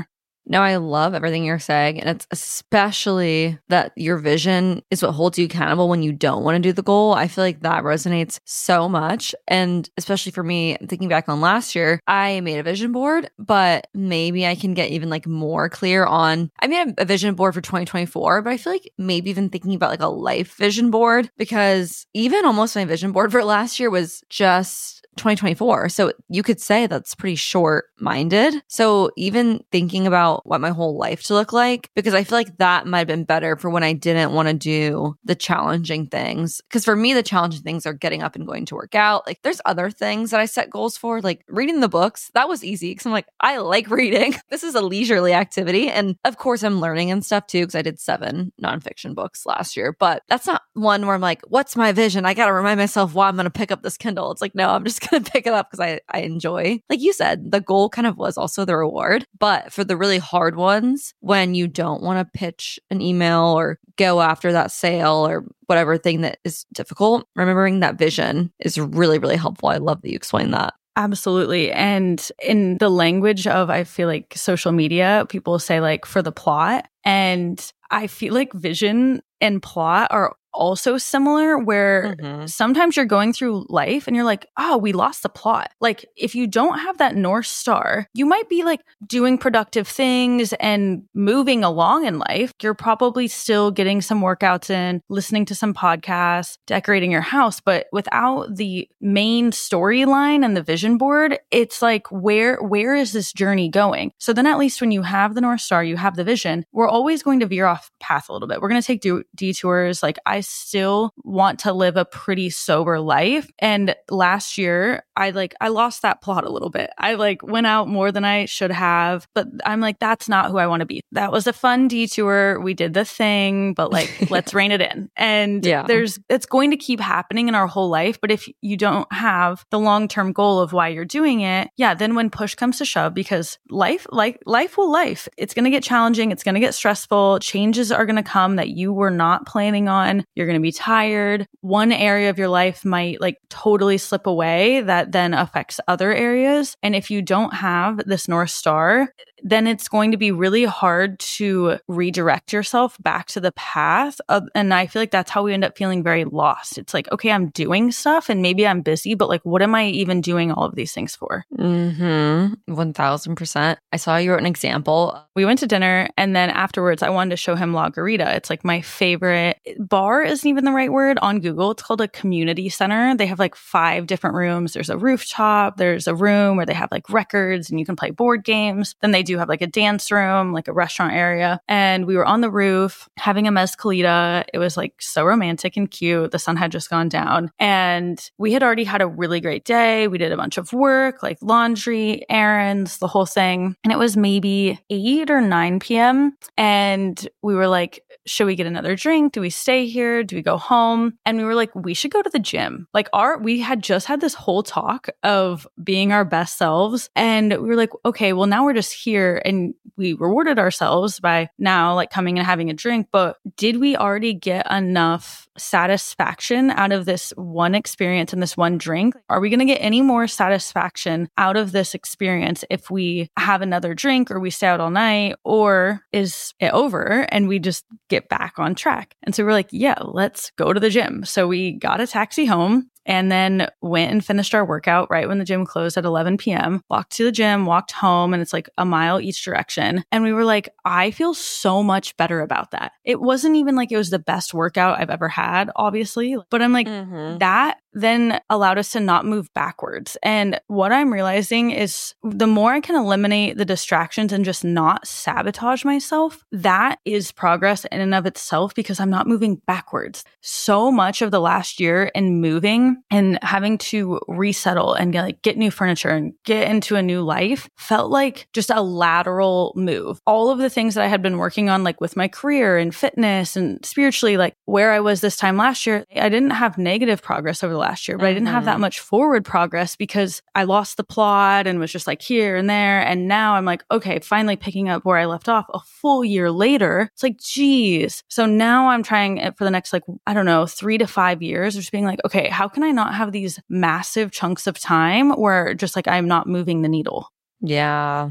No, I love everything you're saying. And it's especially that your vision is what holds you accountable when you don't want to do the goal. I feel like that resonates so much. And especially for me, thinking back on last year, I made a vision board, but maybe I can get even like more clear on, I made a vision board for twenty twenty-four, but I feel like maybe even thinking about like a life vision board, because even almost my vision board for last year was just twenty twenty-four. So you could say that's pretty short-minded. So even thinking about what my whole life to look like, because I feel like that might have been better for when I didn't want to do the challenging things. Because for me, the challenging things are getting up and going to work out. Like there's other things that I set goals for, like reading the books. That was easy because I'm like, I like reading. This is a leisurely activity. And of course, I'm learning and stuff too, because I did seven nonfiction books last year. But that's not one where I'm like, what's my vision? I got to remind myself why I'm going to pick up this Kindle. It's like, no, I'm just going to pick it up because I, I enjoy. Like you said, the goal kind of was also the reward. But for the really hard ones, when you don't want to pitch an email or go after that sale or whatever thing that is difficult, remembering that vision is really, really helpful. I love that you explained that. Absolutely. And in the language of, I feel like social media, people say like for the plot. And I feel like vision and plot are also similar, where mm-hmm. sometimes you're going through life and you're like, oh, we lost the plot. Like if you don't have that North Star, you might be like doing productive things and moving along in life. You're probably still getting some workouts in, listening to some podcasts, decorating your house. But without the main storyline and the vision board, it's like, where, where is this journey going? So then at least when you have the North Star, you have the vision, we're always going to veer off path a little bit. We're going to take de- detours. Like I still want to live a pretty sober life. And last year, I like, I lost that plot a little bit. I like went out more than I should have, but I'm like, that's not who I want to be. That was a fun detour. We did the thing, but like, let's rein it in. And yeah. there's, it's going to keep happening in our whole life. But if you don't have the long-term goal of why you're doing it, yeah, then when push comes to shove, because life, like life will life, it's going to get challenging. It's going to get stressful. Changes are going to come that you were not planning on. You're going to be tired. One area of your life might like totally slip away that then affects other areas. And if you don't have this North Star, then it's going to be really hard to redirect yourself back to the path. Of, and I feel like that's how we end up feeling very lost. It's like, okay, I'm doing stuff and maybe I'm busy, but like, what am I even doing all of these things for? Mm-hmm. one thousand percent. I saw you wrote an example. We went to dinner and then afterwards I wanted to show him La Garita. It's like my favorite bar isn't even the right word on Google. It's called a community center. They have like five different rooms. There's a rooftop. There's a room where they have like records and you can play board games. Then they do have like a dance room, like a restaurant area. And we were on the roof having a mezcalita. It was like so romantic and cute. The sun had just gone down and we had already had a really great day. We did a bunch of work, like laundry, errands, the whole thing. And it was maybe eight or nine p.m. And we were like, should we get another drink? Do we stay here? Do we go home? And we were like, we should go to the gym. Like our, we had just had this whole talk of being our best selves. And we were like, okay, well now we're just here and we rewarded ourselves by now like coming and having a drink. But did we already get enough satisfaction out of this one experience and this one drink? Are we going to get any more satisfaction out of this experience if we have another drink or we stay out all night, or is it over and we just get back on track? And so we're like, yeah, let's go to the gym. So we got a taxi home and then went and finished our workout right when the gym closed at eleven p.m. Walked to the gym, walked home, and it's like a mile each direction. And we were like, I feel so much better about that. It wasn't even like it was the best workout I've ever had, obviously. But I'm like, mm-hmm. that then allowed us to not move backwards. And what I'm realizing is the more I can eliminate the distractions and just not sabotage myself, that is progress in and of itself, because I'm not moving backwards. So much of the last year in moving and having to resettle and get, like, get new furniture and get into a new life felt like just a lateral move. All of the things that I had been working on, like with my career and fitness and spiritually, like where I was this time last year, I didn't have negative progress over the last year, but mm-hmm. I didn't have that much forward progress because I lost the plot and was just like here and there. And now I'm like, okay, finally picking up where I left off a full year later. It's like, geez. So now I'm trying it for the next, like, I don't know, three to five years, just being like, okay, how can I not have these massive chunks of time where just like I'm not moving the needle? Yeah.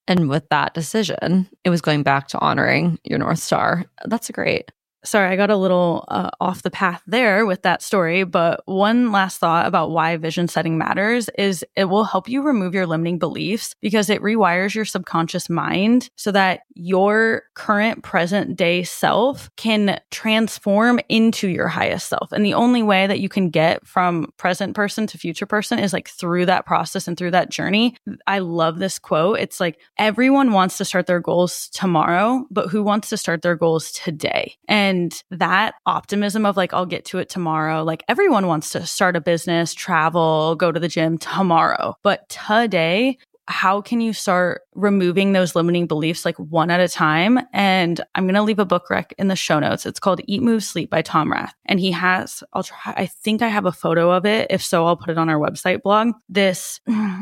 And with that decision, it was going back to honoring your North Star. That's great. Sorry, I got a little uh, off the path there with that story, but one last thought about why vision setting matters is it will help you remove your limiting beliefs because it rewires your subconscious mind so that your current present day self can transform into your highest self. And the only way that you can get from present person to future person is like through that process and through that journey. I love this quote. It's like, everyone wants to start their goals tomorrow, but who wants to start their goals today? And And that optimism of like, I'll get to it tomorrow. Like everyone wants to start a business, travel, go to the gym tomorrow. But today, how can you start removing those limiting beliefs like one at a time? And I'm going to leave a book rec in the show notes. It's called Eat, Move, Sleep by Tom Rath. And he has, I'll try, I think I have a photo of it. If so, I'll put it on our website blog. This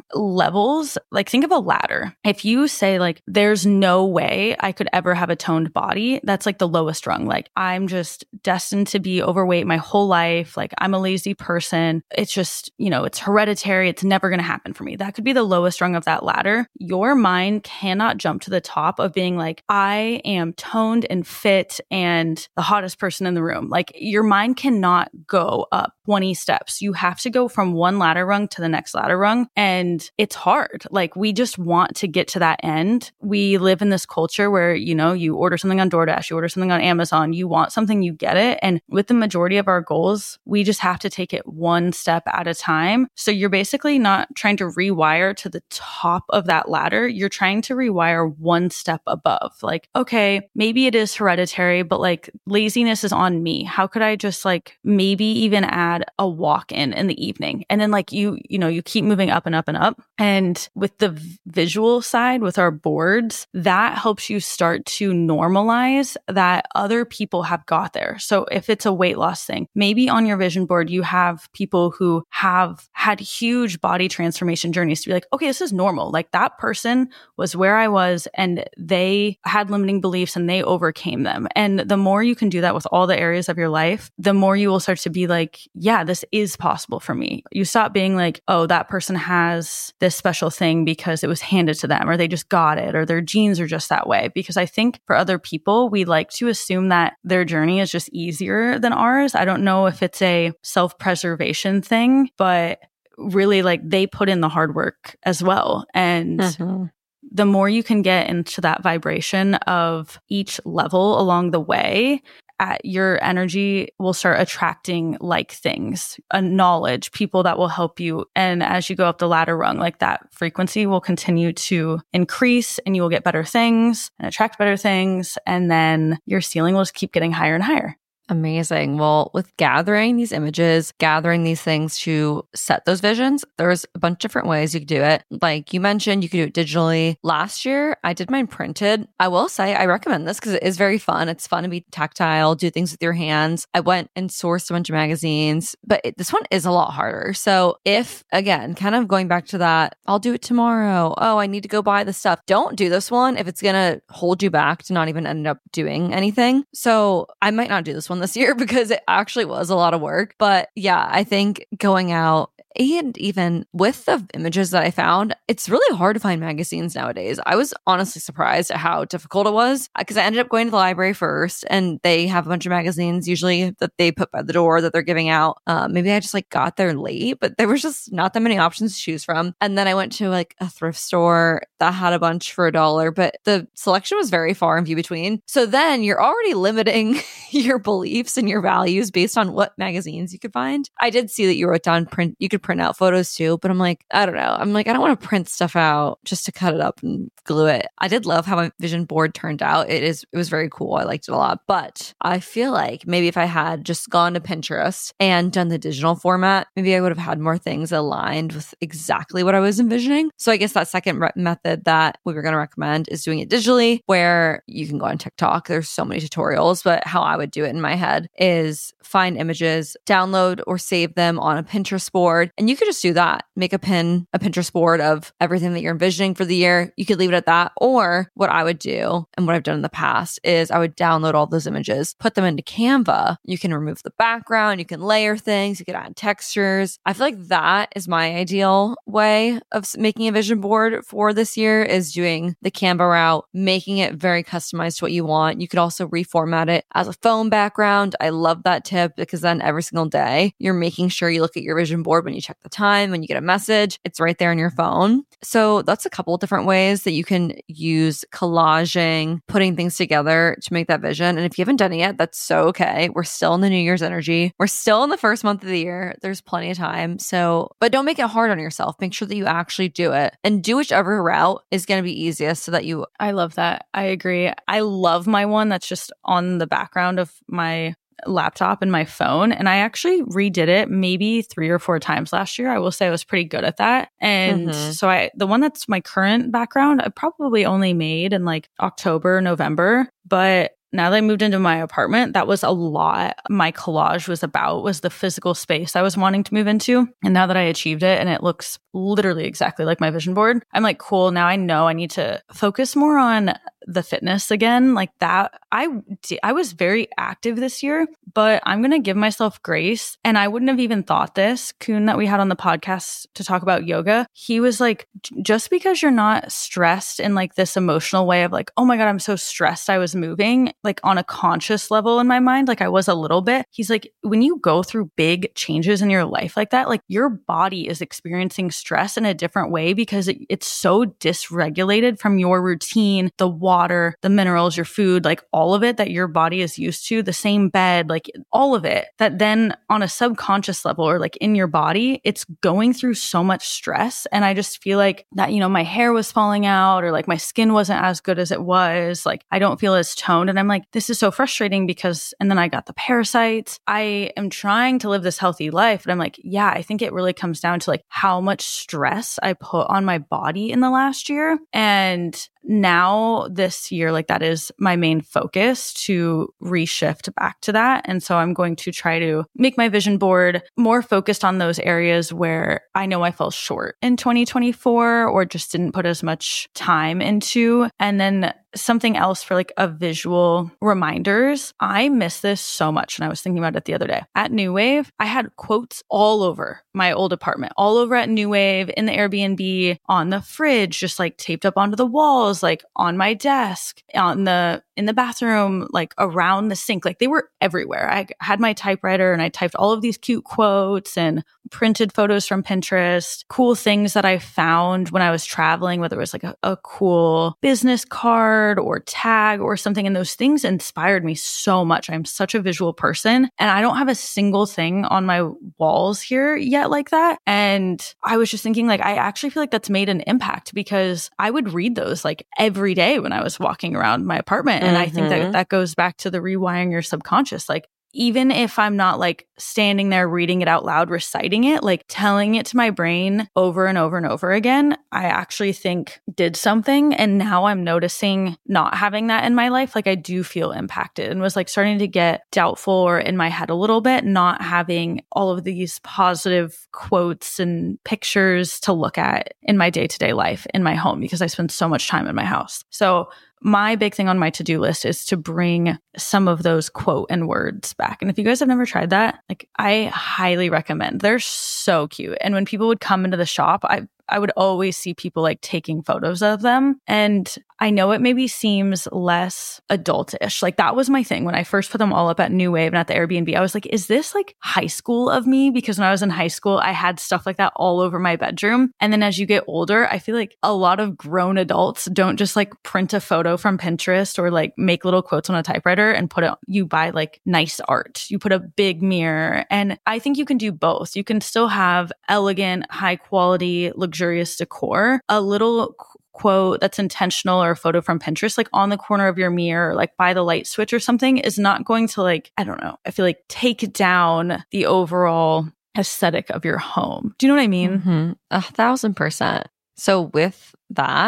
levels, like think of a ladder. If you say like, there's no way I could ever have a toned body, that's like the lowest rung. Like I'm just destined to be overweight my whole life. Like I'm a lazy person. It's just, you know, it's hereditary. It's never going to happen for me. That could be the lowest rung of that ladder. Your mind cannot jump to the top of being like, I am toned and fit and the hottest person in the room. Like your mind cannot go up twenty steps. You have to go from one ladder rung to the next ladder rung. And it's hard. Like we just want to get to that end. We live in this culture where, you know, you order something on DoorDash, you order something on Amazon, you want something, you get it. And with the majority of our goals, we just have to take it one step at a time. So you're basically not trying to rewire to the top of that ladder. You're trying to rewire one step above. Like, okay, maybe it is hereditary, but like laziness is on me. How could I just like maybe even add a walk in in the evening? And then like you, you know, you keep moving up and up and up. And with the v- visual side, with our boards, that helps you start to normalize that other people have got there. So if it's a weight loss thing, maybe on your vision board, you have people who have had huge body transformation journeys to be like, okay, this is normal. Like that person was where I was and they had limiting beliefs and they overcame them. And the more you can do that with all the areas of your life, the more you will start to be like, yeah, this is possible for me. You stop being like, oh, that person has this special thing because it was handed to them or they just got it or their genes are just that way. Because I think for other people, we like to assume that their journey is just easier than ours. I don't know if it's a self-preservation thing, but really like they put in the hard work as well. And mm-hmm. the more you can get into that vibration of each level along the way, at your energy will start attracting like things, a knowledge, people that will help you. And as you go up the ladder rung, like that frequency will continue to increase and you will get better things and attract better things. And then your ceiling will just keep getting higher and higher. Amazing. Well, with gathering these images, gathering these things to set those visions, there's a bunch of different ways you could do it. Like you mentioned, you could do it digitally. Last year, I did mine printed. I will say I recommend this because it is very fun. It's fun to be tactile, do things with your hands. I went and sourced a bunch of magazines, but it, this one is a lot harder. So if, again, kind of going back to that, I'll do it tomorrow. Oh, I need to go buy the stuff. Don't do this one if it's going to hold you back to not even end up doing anything. So I might not do this one this year because it actually was a lot of work. But yeah, I think going out and even with the images that I found, it's really hard to find magazines nowadays. I was honestly surprised at how difficult it was because I ended up going to the library first and they have a bunch of magazines usually that they put by the door that they're giving out. Uh, maybe I just like got there late, but there was just not that many options to choose from. And then I went to like a thrift store that had a bunch for a dollar, but the selection was very far and few between. So then you're already limiting your beliefs and your values based on what magazines you could find. I did see that you wrote down print, you could print out photos too, but I'm like, I don't know. I'm like, I don't want to print stuff out just to cut it up and glue it. I did love how my vision board turned out. It is, it was very cool. I liked it a lot, but I feel like maybe if I had just gone to Pinterest and done the digital format, maybe I would have had more things aligned with exactly what I was envisioning. So I guess that second re- method that we were going to recommend is doing it digitally, where you can go on TikTok. There's so many tutorials, but how I would would do it in my head is find images, download or save them on a Pinterest board. And you could just do that. Make a pin, a Pinterest board of everything that you're envisioning for the year. You could leave it at that. Or what I would do and what I've done in the past is I would download all those images, put them into Canva. You can remove the background, you can layer things, you can add textures. I feel like that is my ideal way of making a vision board for this year, is doing the Canva route, making it very customized to what you want. You could also reformat it as a phone background. I love that tip because then every single day you're making sure you look at your vision board when you check the time, when you get a message, it's right there on your phone. So that's a couple of different ways that you can use collaging, putting things together to make that vision. And if you haven't done it yet, that's so okay. We're still in the New Year's energy. We're still in the first month of the year. There's plenty of time. So, but don't make it hard on yourself. Make sure that you actually do it and do whichever route is going to be easiest so that you. I love that. I agree. I love my one that's just on the background of my laptop and my phone. And I actually redid it maybe three or four times last year. I will say I was pretty good at that. And mm-hmm. so I, the one that's my current background, I probably only made in like October, November, but now that I moved into my apartment, that was a lot my collage was about, was the physical space I was wanting to move into. And now that I achieved it and it looks literally exactly like my vision board, I'm like, cool, now I know I need to focus more on the fitness again. Like that, I, I was very active this year, but I'm going to give myself grace. And I wouldn't have even thought this, Kuhn that we had on the podcast to talk about yoga, he was like, just because you're not stressed in like this emotional way of like, oh my God, I'm so stressed I was moving, like on a conscious level in my mind, like I was a little bit. He's like, when you go through big changes in your life like that, like your body is experiencing stress in a different way because it, it's so dysregulated from your routine, the water, the minerals, your food, like all of it that your body is used to, the same bed, like all of it, that then on a subconscious level or like in your body, it's going through so much stress. And I just feel like that, you know, my hair was falling out or like my skin wasn't as good as it was. Like I don't feel as toned. And I'm like, this is so frustrating because, and then I got the parasites. I am trying to live this healthy life, but I'm like, yeah, I think it really comes down to like how much stress I put on my body in the last year. And now this year, like that is my main focus to reshift back to that. And so I'm going to try to make my vision board more focused on those areas where I know I fell short in twenty twenty-four or just didn't put as much time into. And then something else for like a visual reminders. I miss this so much. And I was thinking about it the other day. At New Wave, I had quotes all over my old apartment, all over at New Wave, in the Airbnb, on the fridge, just like taped up onto the walls, like on my desk, on the in the bathroom, like around the sink. Like they were everywhere. I had my typewriter and I typed all of these cute quotes and printed photos from Pinterest, cool things that I found when I was traveling, whether it was like a, a cool business card or tag or something. And those things inspired me so much. I'm such a visual person and I don't have a single thing on my walls here yet like that. And I was just thinking like, I actually feel like that's made an impact because I would read those like every day when I was walking around my apartment. And mm-hmm. I think that that goes back to the rewiring your subconscious. Like, even if I'm not like standing there reading it out loud, reciting it, like telling it to my brain over and over and over again, I actually think did something. And now I'm noticing not having that in my life. Like I do feel impacted and was like starting to get doubtful or in my head a little bit, not having all of these positive quotes and pictures to look at in my day-to-day life in my home because I spend so much time in my house. So my big thing on my to-do list is to bring some of those quote and words back. And if you guys have never tried that, like I highly recommend. They're so cute. And when people would come into the shop, I I would always see people like taking photos of them. And I know it maybe seems less adultish. Like that was my thing when I first put them all up at New Wave and at the Airbnb. I was like, is this like high school of me? Because when I was in high school, I had stuff like that all over my bedroom. And then as you get older, I feel like a lot of grown adults don't just like print a photo from Pinterest or like make little quotes on a typewriter and put it, you buy like nice art. You put a big mirror. And I think you can do both. You can still have elegant, high quality, luxurious decor, a little quote that's intentional or a photo from Pinterest, like on the corner of your mirror, like by the light switch or something is not going to like, I don't know, I feel like take down the overall aesthetic of your home. Do you know what I mean? Mm-hmm. A thousand percent. So with that,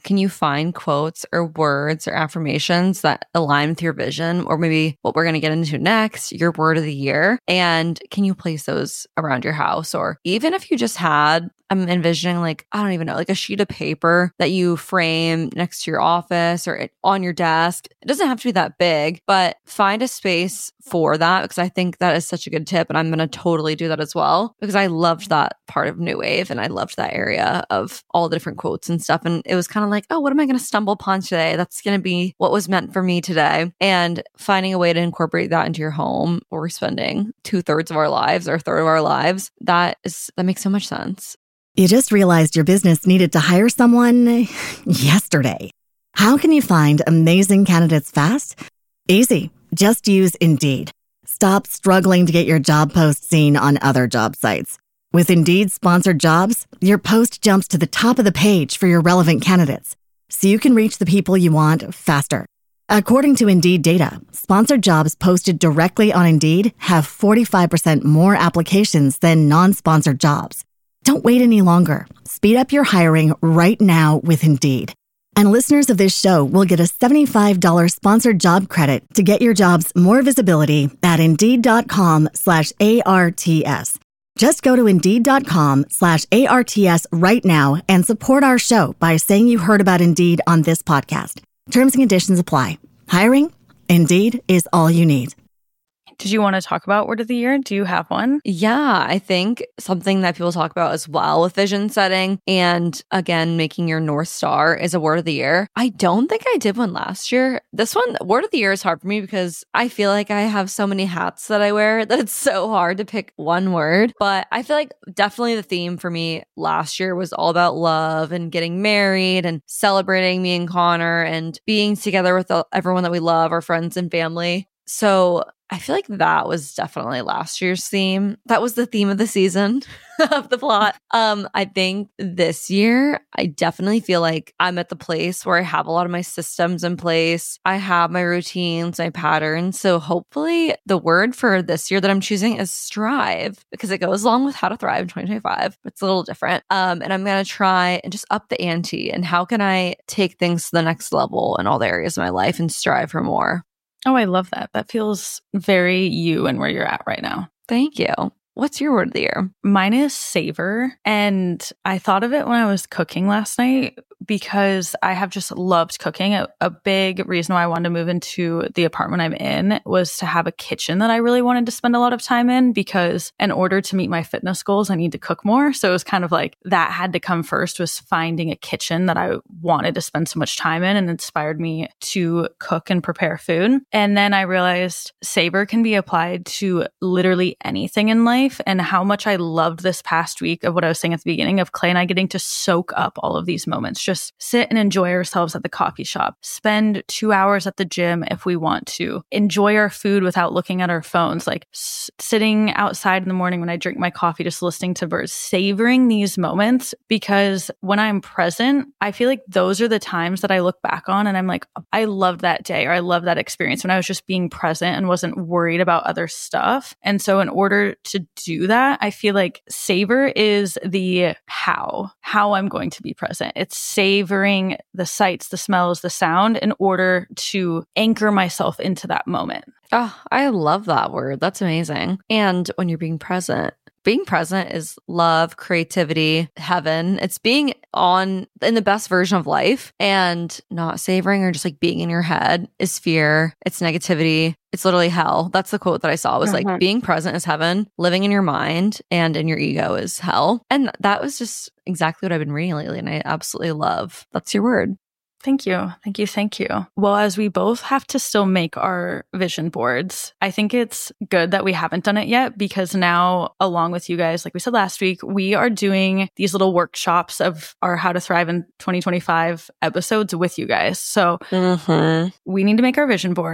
can you find quotes or words or affirmations that align with your vision, or maybe what we're going to get into next, your word of the year? And can you place those around your house? Or even if you just had, I'm envisioning like, I don't even know, like a sheet of paper that you frame next to your office or on your desk. It doesn't have to be that big, but find a space for that, because I think that is such a good tip. And I'm going to totally do that as well, because I loved that part of New Wave and I loved that area of all the different quotes and stuff. And it was kind of like, oh, what am I going to stumble upon today? That's going to be what was meant for me today. And finding a way to incorporate that into your home, where we're spending two thirds of our lives or a third of our lives, that is, that makes so much sense. You just realized your business needed to hire someone yesterday. How can you find amazing candidates fast? Easy. Just use Indeed. Stop struggling to get your job post seen on other job sites. With Indeed sponsored jobs, your post jumps to the top of the page for your relevant candidates, so you can reach the people you want faster. According to Indeed data, sponsored jobs posted directly on Indeed have forty-five percent more applications than non-sponsored jobs. Don't wait any longer. Speed up your hiring right now with Indeed. And listeners of this show will get a seventy-five dollars sponsored job credit to get your jobs more visibility at Indeed.com slash ARTS. Just go to Indeed.com slash ARTS right now and support our show by saying you heard about Indeed on this podcast. Terms and conditions apply. Hiring? Indeed is all you need. Did you want to talk about word of the year? Do you have one? Yeah, I think something that people talk about as well with vision setting and, again, making your North Star is a word of the year. I don't think I did one last year. This one, word of the year, is hard for me because I feel like I have so many hats that I wear that it's so hard to pick one word. But I feel like definitely the theme for me last year was all about love and getting married and celebrating me and Connor and being together with everyone that we love, our friends and family. So I feel like that was definitely last year's theme. That was the theme of the season of the plot. Um, I think this year, I definitely feel like I'm at the place where I have a lot of my systems in place. I have my routines, my patterns. So hopefully the word for this year that I'm choosing is strive, because it goes along with how to thrive in twenty twenty-five. It's a little different. Um, and I'm going to try and just up the ante. And how can I take things to the next level in all the areas of my life and strive for more? Oh, I love that. That feels very you and where you're at right now. Thank you. What's your word of the year? Mine is savor. And I thought of it when I was cooking last night because I have just loved cooking. A, a big reason why I wanted to move into the apartment I'm in was to have a kitchen that I really wanted to spend a lot of time in, because in order to meet my fitness goals, I need to cook more. So it was kind of like that had to come first, was finding a kitchen that I wanted to spend so much time in, and inspired me to cook and prepare food. And then I realized savor can be applied to literally anything in life, and how much I loved this past week of what I was saying at the beginning of Clay and I getting to soak up all of these moments. Just sit and enjoy ourselves at the coffee shop, spend two hours at the gym if we want to, enjoy our food without looking at our phones, like s- sitting outside in the morning when I drink my coffee, just listening to birds, savoring these moments. Because when I'm present, I feel like those are the times that I look back on and I'm like, I loved that day, or I love that experience, when I was just being present and wasn't worried about other stuff. And so in order to do that, I feel like savor is the how, how I'm going to be present. It's savoring the sights, the smells, the sound in order to anchor myself into that moment. Oh, I love that word. That's amazing. And when you're being present, being present is love, creativity, heaven. It's being on in the best version of life, and not savoring or just like being in your head is fear. It's negativity. It's literally hell. That's the quote that I saw, was uh-huh. like being present is heaven, living in your mind and in your ego is hell. And that was just exactly what I've been reading lately. And I absolutely love. That's your word. Thank you. Thank you. Thank you. Well, as we both have to still make our vision boards, I think it's good that we haven't done it yet, because now, along with you guys, like we said last week, we are doing these little workshops of our How to Thrive in twenty twenty-five episodes with you guys. So mm-hmm. we need to make our vision boards.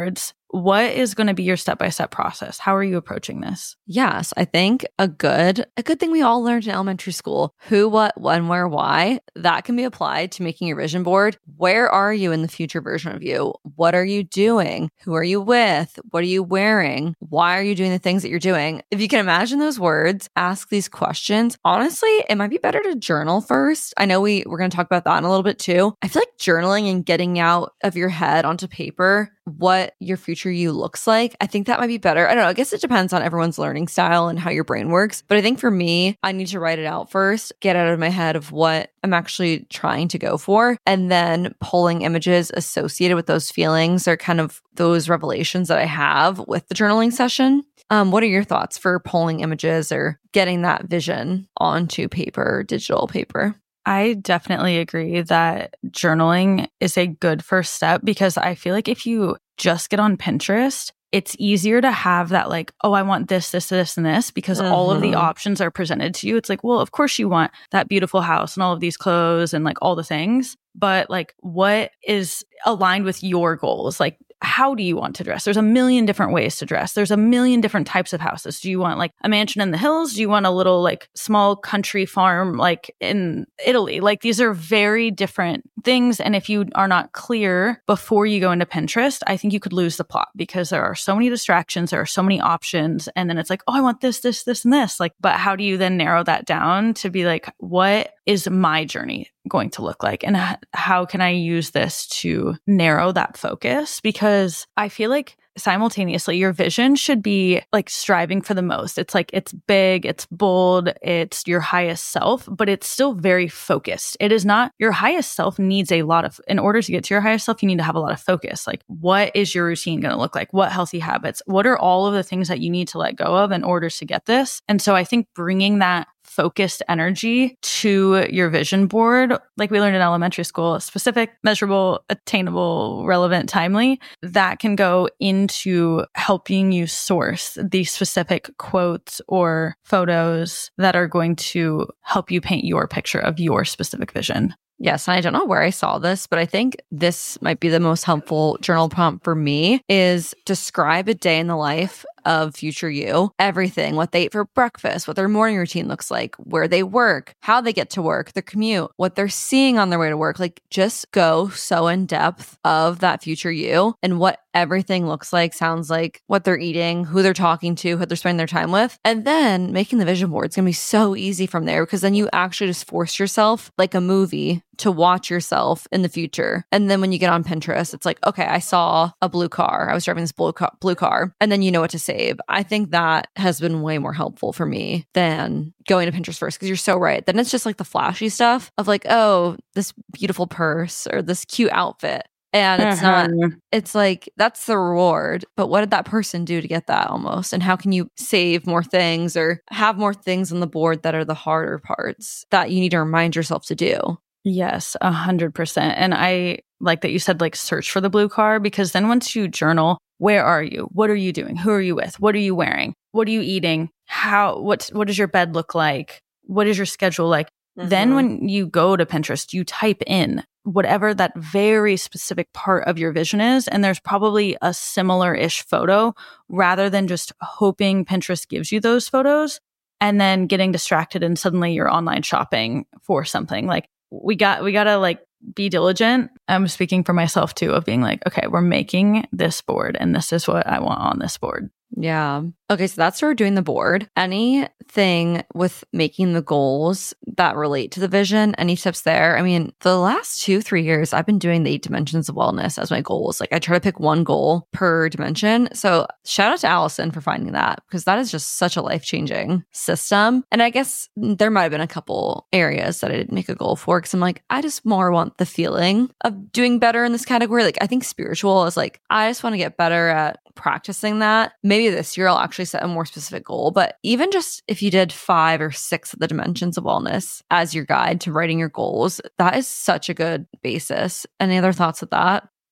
what is going to be your step-by-step process? How are you approaching this? Yes, I think a good a good thing we all learned in elementary school, who, what, when, where, why, that can be applied to making your vision board. Where are you in the future version of you? What are you doing? Who are you with? What are you wearing? Why are you doing the things that you're doing? If you can imagine those words, ask these questions. Honestly, it might be better to journal first. I know we, we're going to talk about that in a little bit too. I feel like journaling and getting out of your head onto paper what your future you looks like, I think that might be better. I don't know. I guess it depends on everyone's learning style and how your brain works. But I think for me, I need to write it out first, get out of my head of what I'm actually trying to go for, and then pulling images associated with those feelings or kind of those revelations that I have with the journaling session. Um, what are your thoughts for pulling images or getting that vision onto paper, digital paper? I definitely agree that journaling is a good first step, because I feel like if you just get on Pinterest, it's easier to have that like, oh, I want this, this, this, and this, because mm-hmm. all of the options are presented to you. It's like, well, of course you want that beautiful house and all of these clothes and like all the things, but like what is aligned with your goals? Like, how do you want to dress? There's a million different ways to dress. There's a million different types of houses. Do you want like a mansion in the hills? Do you want a little like small country farm like in Italy? Like these are very different things. And if you are not clear before you go into Pinterest, I think you could lose the plot, because there are so many distractions. There are so many options. And then it's like, oh, I want this, this, this, and this. Like, but how do you then narrow that down to be like, what is my journey going to look like? And h- how can I use this to narrow that focus? Because I feel like simultaneously your vision should be like striving for the most. It's like, it's big, it's bold, it's your highest self, but it's still very focused. It is not, your highest self needs a lot of, in order to get to your highest self, you need to have a lot of focus. Like, what is your routine going to look like? What healthy habits? What are all of the things that you need to let go of in order to get this? And so I think bringing that focused energy to your vision board, like we learned in elementary school, specific, measurable, attainable, relevant, timely, that can go into helping you source these specific quotes or photos that are going to help you paint your picture of your specific vision. Yes, and I don't know where I saw this, but I think this might be the most helpful journal prompt for me is describe a day in the life of future you, everything, what they eat for breakfast, what their morning routine looks like, where they work, how they get to work, their commute, what they're seeing on their way to work. Like just go so in depth of that future you and what everything looks like, sounds like, what they're eating, who they're talking to, who they're spending their time with. And then making the vision board is going to be so easy from there, because then you actually just force yourself like a movie to watch yourself in the future. And then when you get on Pinterest, it's like, okay, I saw a blue car. I was driving this blue car, blue car. And then you know what to save. I think that has been way more helpful for me than going to Pinterest first, because you're so right. Then it's just like the flashy stuff of like, oh, this beautiful purse or this cute outfit. And it's uh-huh. not, it's like, that's the reward. But what did that person do to get that almost? And how can you save more things or have more things on the board that are the harder parts that you need to remind yourself to do? Yes, a hundred percent. And I like that you said like search for the blue car, because then once you journal, where are you? What are you doing? Who are you with? What are you wearing? What are you eating? How, what, what does your bed look like? What is your schedule like? Mm-hmm. Then when you go to Pinterest, you type in whatever that very specific part of your vision is. And there's probably a similar-ish photo, rather than just hoping Pinterest gives you those photos and then getting distracted and suddenly you're online shopping for something. Like we got, we got to like be diligent. I'm speaking for myself too, of being like, okay, we're making this board and this is what I want on this board. Yeah. Okay, so that's sort of doing the board. Anything with making the goals that relate to the vision? Any tips there? I mean, the last two, three years, I've been doing the eight dimensions of wellness as my goals. Like I try to pick one goal per dimension. So shout out to Allison for finding that, because that is just such a life-changing system. And I guess there might have been a couple areas that I didn't make a goal for, because I'm like, I just more want the feeling of doing better in this category. Like I think spiritual is like, I just want to get better at practicing that. Maybe this year I'll actually set a more specific goal, but even just if you did five or six of the dimensions of wellness as your guide to writing your goals, that is such a good basis. Any other thoughts of that?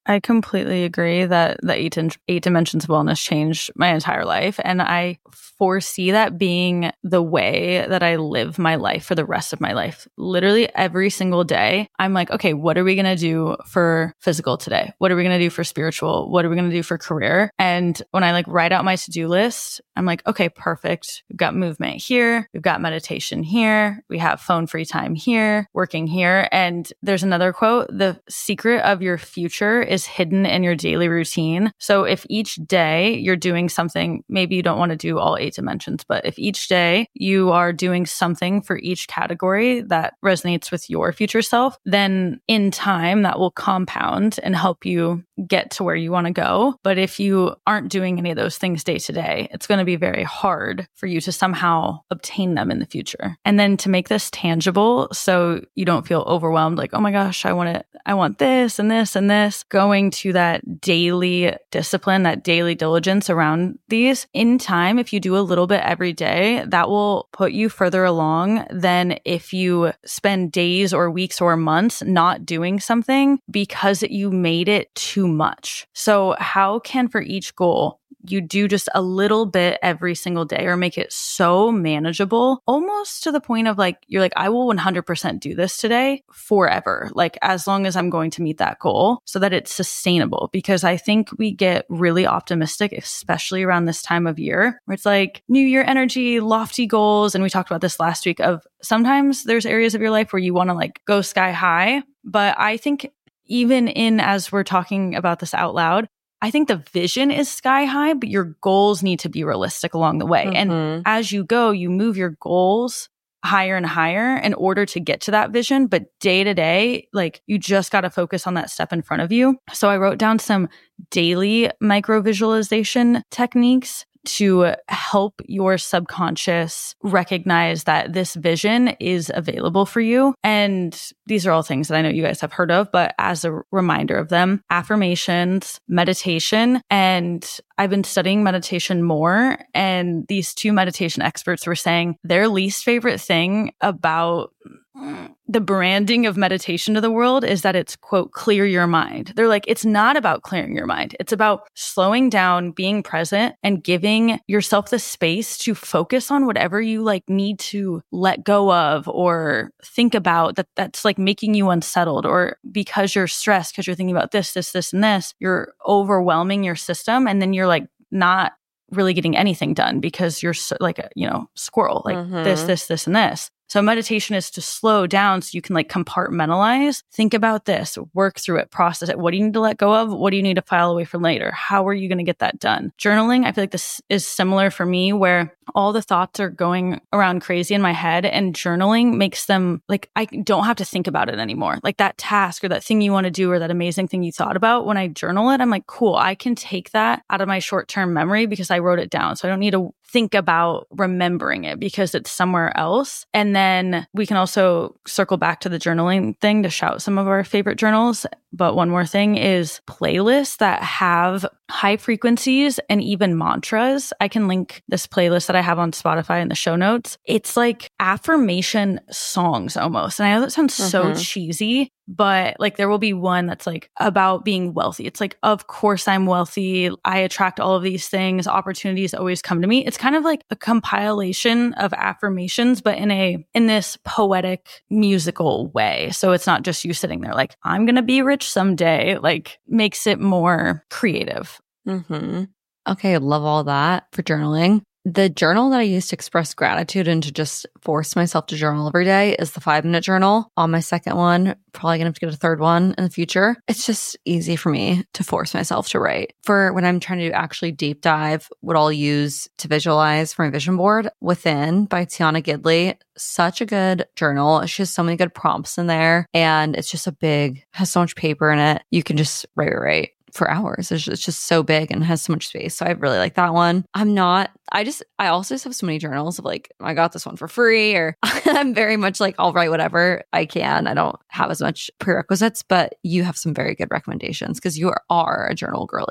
I completely agree that the eight, in- eight dimensions of wellness changed my entire life. And I foresee that being the way that I live my life for the rest of my life. Literally every single day, I'm like, okay, what are we going to do for physical today? What are we going to do for spiritual? What are we going to do for career? And when I like write out my to-do list, I'm like, okay, perfect. We've got movement here. We've got meditation here. We have phone free time here, working here. And there's another quote, the secret of your future is hidden in your daily routine. So if each day you're doing something, maybe you don't want to do all eight dimensions, but if each day you are doing something for each category that resonates with your future self, then in time that will compound and help you get to where you want to go. But if you aren't doing any of those things day to day, it's going to be very hard for you to somehow obtain them in the future. And then to make this tangible so you don't feel overwhelmed, like, oh my gosh, I want it, I want this and this and this, going to that daily discipline, that daily diligence around these in time. If you do a little bit every day, that will put you further along than if you spend days or weeks or months not doing something because you made it too much. So how can for each goal you do just a little bit every single day or make it so manageable, almost to the point of like, you're like, I will one hundred percent do this today forever. Like as long as I'm going to meet that goal so that it's sustainable. Because I think we get really optimistic, especially around this time of year where it's like new year energy, lofty goals. And we talked about this last week of sometimes there's areas of your life where you want to like go sky high. But I think even in, as we're talking about this out loud, I think the vision is sky high, but your goals need to be realistic along the way. Mm-hmm. And as you go, you move your goals higher and higher in order to get to that vision. But day to day, like you just got to focus on that step in front of you. So I wrote down some daily micro visualization techniques to help your subconscious recognize that this vision is available for you. And these are all things that I know you guys have heard of, but as a reminder of them, affirmations, meditation, and I've been studying meditation more. And these two meditation experts were saying their least favorite thing about the branding of meditation to the world is that it's, quote, clear your mind. They're like, it's not about clearing your mind. It's about slowing down, being present, and giving yourself the space to focus on whatever you like need to let go of or think about that that's like making you unsettled, or because you're stressed, because you're thinking about this, this, this, and this, you're overwhelming your system. And then you're like not really getting anything done because you're so, like a, you know, squirrel, like mm-hmm. this, this, this, and this. So meditation is to slow down so you can like compartmentalize, think about this, work through it, process it. What do you need to let go of? What do you need to file away for later? How are you going to get that done? Journaling, I feel like this is similar for me where all the thoughts are going around crazy in my head, and journaling makes them like, I don't have to think about it anymore. Like that task or that thing you want to do or that amazing thing you thought about, when I journal it, I'm like, cool, I can take that out of my short-term memory because I wrote it down. So I don't need to think about remembering it because it's somewhere else. And then we can also circle back to the journaling thing to shout some of our favorite journals. But one more thing is playlists that have high frequencies and even mantras. I can link this playlist that I have on Spotify in the show notes. It's like affirmation songs almost. And I know that sounds mm-hmm. so cheesy, but like there will be one that's like about being wealthy. It's like, of course I'm wealthy. I attract all of these things. Opportunities always come to me. It's kind of like a compilation of affirmations, but in a, in this poetic musical way. So it's not just you sitting there like, I'm going to be rich someday. Like makes it more creative. Mm-hmm. Okay. Love all that for journaling. The journal that I use to express gratitude and to just force myself to journal every day is the five minute journal. On my second one, probably gonna have to get a third one in the future. It's just easy for me to force myself to write. For when I'm trying to actually deep dive, what I'll use to visualize for my vision board, Within by Tiana Gidley. Such a good journal. She has so many good prompts in there, and it's just a big, has so much paper in it. You can just write, write, write. For hours. It's just, it's just so big and has so much space. So I really like that one. I'm not, I just, I also just have so many journals of like, I got this one for free, or I'm very much like, I'll write whatever I can. I don't have as much prerequisites, but you have some very good recommendations because you are, are a journal girly.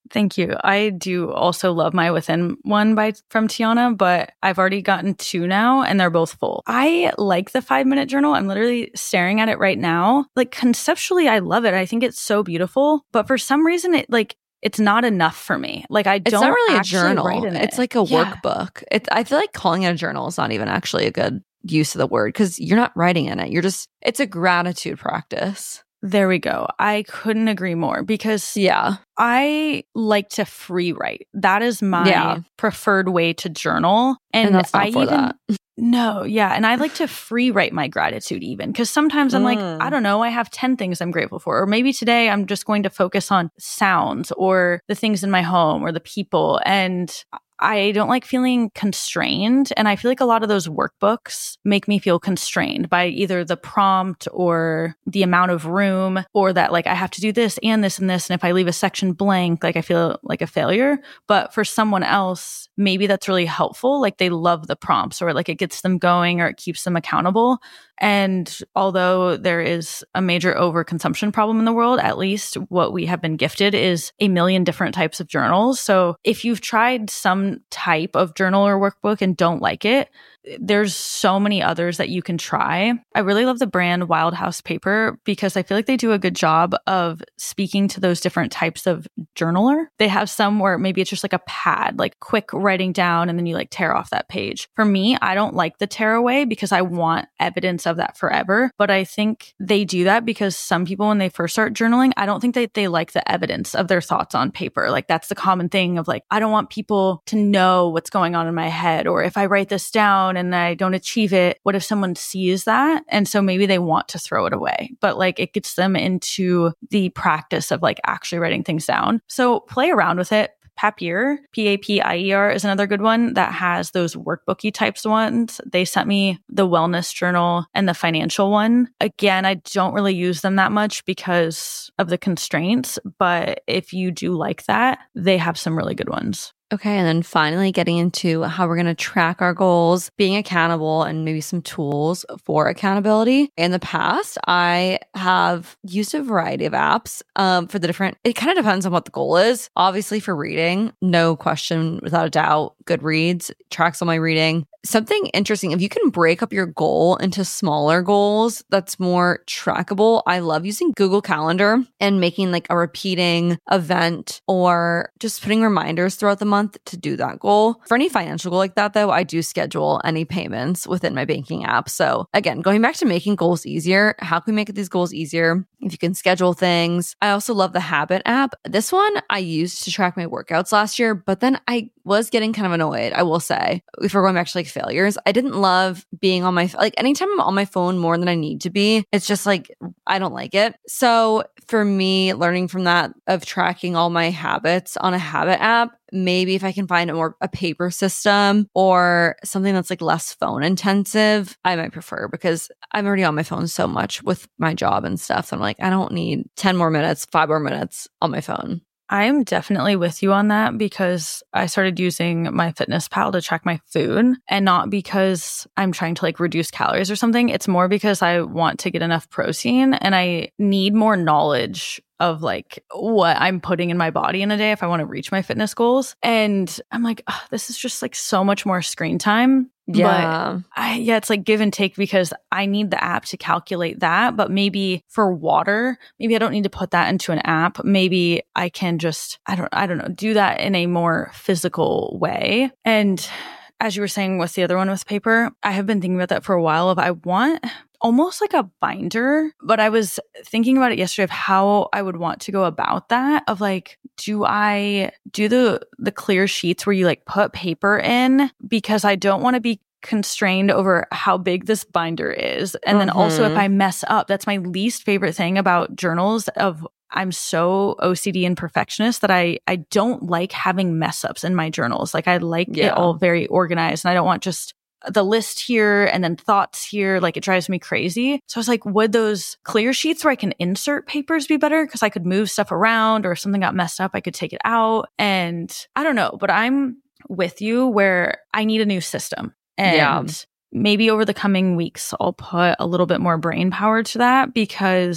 Thank you. I do also love my Within one by from Tiana, but I've already gotten two now and they're both full. I like the five minute journal. I'm literally staring at it right now. Like conceptually, I love it. I think it's so beautiful, but for some reason it like it's not enough for me. Like I don't It's not really a actually journal. write in it. It's like a Yeah. workbook. It's I feel like calling it a journal is not even actually a good use of the word because you're not writing in it. You're just it's a gratitude practice. There we go. I couldn't agree more because Yeah. I like to free write. That is my Yeah. preferred way to journal. And, And that's not I for even that. no, yeah. And I like to free write my gratitude even because sometimes I'm like, Mm. I don't know, I have ten things I'm grateful for. Or maybe today I'm just going to focus on sounds or the things in my home or the people. And I don't like feeling constrained. And I feel like a lot of those workbooks make me feel constrained by either the prompt or the amount of room or that like I have to do this and this and this. And if I leave a section blank, like I feel like a failure. But for someone else, maybe that's really helpful. Like they love the prompts or like it gets them going or it keeps them accountable. And although there is a major overconsumption problem in the world, at least what we have been gifted is a million different types of journals. So if you've tried some type of journal or workbook and don't like it, there's so many others that you can try. I really love the brand Wild House Paper because I feel like they do a good job of speaking to those different types of journaler. They have some where maybe it's just like a pad, like quick writing down, and then you like tear off that page. For me, I don't like the tear away because I want evidence of that forever. But I think they do that because some people, when they first start journaling, I don't think that they like the evidence of their thoughts on paper. Like that's the common thing of like, I don't want people to know what's going on in my head. Or if I write this down and I don't achieve it, what if someone sees that? And so maybe they want to throw it away, but like it gets them into the practice of like actually writing things down. So play around with it. Papier, P A P I E R is another good one that has those workbooky types ones. They sent me the wellness journal and the financial one. Again, I don't really use them that much because of the constraints, but if you do like that, they have some really good ones. Okay, and then finally getting into how we're going to track our goals, being accountable, and maybe some tools for accountability. In the past, I have used a variety of apps um, for the different, it kind of depends on what the goal is. Obviously for reading, no question, without a doubt, Goodreads tracks all my reading. Something interesting, if you can break up your goal into smaller goals that's more trackable, I love using Google Calendar and making like a repeating event or just putting reminders throughout the month to do that goal. For any financial goal like that, though, I do schedule any payments within my banking app. So again, going back to making goals easier, how can we make these goals easier? If you can schedule things. I also love the Habit app. This one I used to track my workouts last year, but then I was getting kind of annoyed, I will say, if we're going back to like failures. I didn't love being on my, like anytime I'm on my phone more than I need to be, it's just like, I don't like it. So for me, learning from that of tracking all my habits on a Habit app, maybe if I can find a more a paper system or something that's like less phone intensive, I might prefer because I'm already on my phone so much with my job and stuff. So I'm like, I don't need ten more minutes, five more minutes on my phone. I'm definitely with you on that because I started using MyFitnessPal to track my food, and not because I'm trying to like reduce calories or something. It's more because I want to get enough protein and I need more knowledge of like what I'm putting in my body in a day if I want to reach my fitness goals. And I'm like, oh, this is just like so much more screen time. Yeah. But I, yeah, it's like give and take because I need the app to calculate that. But maybe for water, maybe I don't need to put that into an app. Maybe I can just, I don't, I don't know, do that in a more physical way. And as you were saying with the other one with paper, I have been thinking about that for a while of I want almost like a binder, but I was thinking about it yesterday of how I would want to go about that of like, do I do the the clear sheets where you like put paper in because I don't want to be constrained over how big this binder is. And then mm-hmm. also if I mess up, that's my least favorite thing about journals of I'm so O C D and perfectionist that I, I don't like having mess ups in my journals. Like I like yeah. it all very organized and I don't want just the list here and then thoughts here. Like it drives me crazy. So I was like, would those clear sheets where I can insert papers be better? Because I could move stuff around or if something got messed up, I could take it out. And I don't know, but I'm with you where I need a new system. And yeah. maybe over the coming weeks, I'll put a little bit more brain power to that because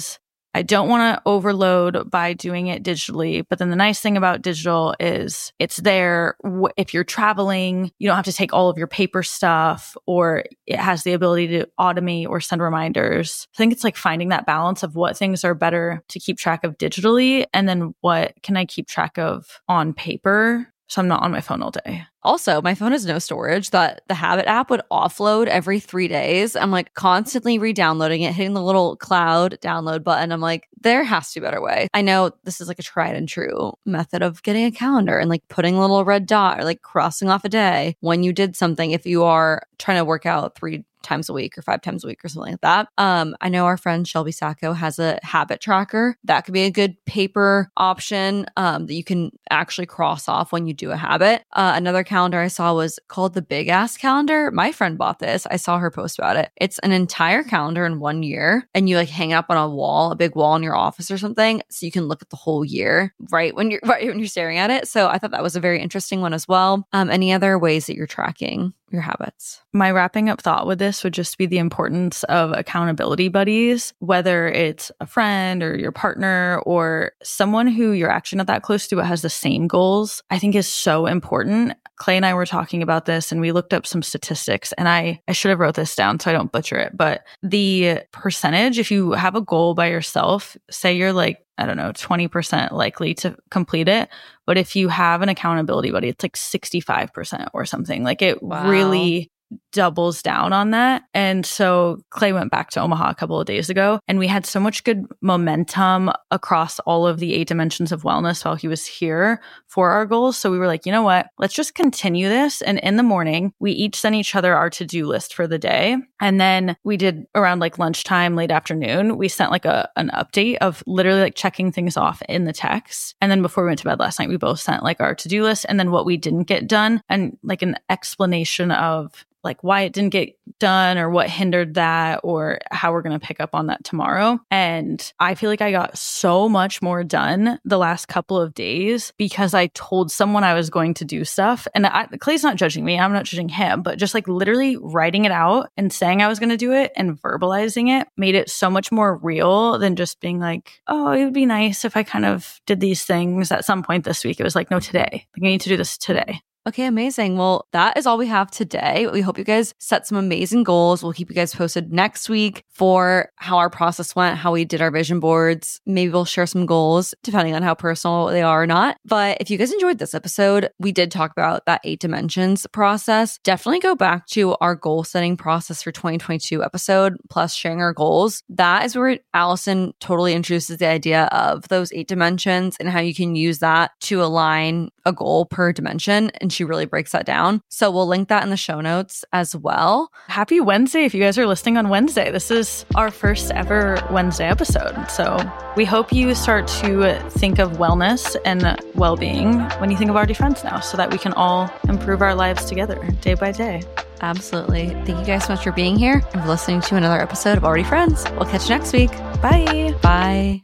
I don't want to overload by doing it digitally. But then the nice thing about digital is it's there. If you're traveling, you don't have to take all of your paper stuff, or it has the ability to automate or send reminders. I think it's like finding that balance of what things are better to keep track of digitally, and then what can I keep track of on paper so I'm not on my phone all day. Also, my phone has no storage. That the Habit app would offload every three days. I'm like constantly re-downloading it, hitting the little cloud download button. I'm like, there has to be a better way. I know this is like a tried and true method of getting a calendar and like putting a little red dot or like crossing off a day when you did something. If you are trying to work out three times a week or five times a week or something like that. Um, I know our friend Shelby Sacco has a habit tracker. That could be a good paper option um, that you can actually cross off when you do a habit. Uh, another calendar I saw was called the Big Ass Calendar. My friend bought this. I saw her post about it. It's an entire calendar in one year, and you like hang it up on a wall, a big wall in your office or something, so you can look at the whole year right when you're right when you're staring at it. So I thought that was a very interesting one as well. Um, any other ways that you're tracking your habits? My wrapping up thought with this would just be the importance of accountability buddies, whether it's a friend or your partner or someone who you're actually not that close to but has the same goals, I think is so important. Clay and I were talking about this and we looked up some statistics, and I, I should have wrote this down so I don't butcher it, but the percentage, if you have a goal by yourself, say you're like, I don't know, twenty percent likely to complete it. But if you have an accountability buddy, it's like sixty-five percent or something. Like it Wow. really doubles down on that. And so Clay went back to Omaha a couple of days ago, and we had so much good momentum across all of the eight dimensions of wellness while he was here for our goals. So we were like, you know what? Let's just continue this. And in the morning, we each sent each other our to-do list for the day. And then we did around like lunchtime, late afternoon, we sent like a an update of literally like checking things off in the text. And then before we went to bed last night, we both sent like our to-do list and then what we didn't get done and like an explanation of like why it didn't get done or what hindered that or how we're going to pick up on that tomorrow. And I feel like I got so much more done the last couple of days because I told someone I was going to do stuff. And I, Clay's not judging me. I'm not judging him, but just like literally writing it out and saying I was going to do it and verbalizing it made it so much more real than just being like, oh, it would be nice if I kind of did these things at some point this week. It was like, no, today. Like I need to do this today. Okay, amazing. Well, that is all we have today. We hope you guys set some amazing goals. We'll keep you guys posted next week for how our process went, how we did our vision boards. Maybe we'll share some goals depending on how personal they are or not. But if you guys enjoyed this episode, we did talk about that eight dimensions process. Definitely go back to our goal setting process for twenty twenty-two episode, plus sharing our goals. That is where Allison totally introduces the idea of those eight dimensions and how you can use that to align a goal per dimension. And she really breaks that down. So we'll link that in the show notes as well. Happy Wednesday if you guys are listening on Wednesday. This is our first ever Wednesday episode. So we hope you start to think of wellness and well-being when you think of Already Friends now, so that we can all improve our lives together day by day. Absolutely. Thank you guys so much for being here and for listening to another episode of Already Friends. We'll catch you next week. Bye. Bye.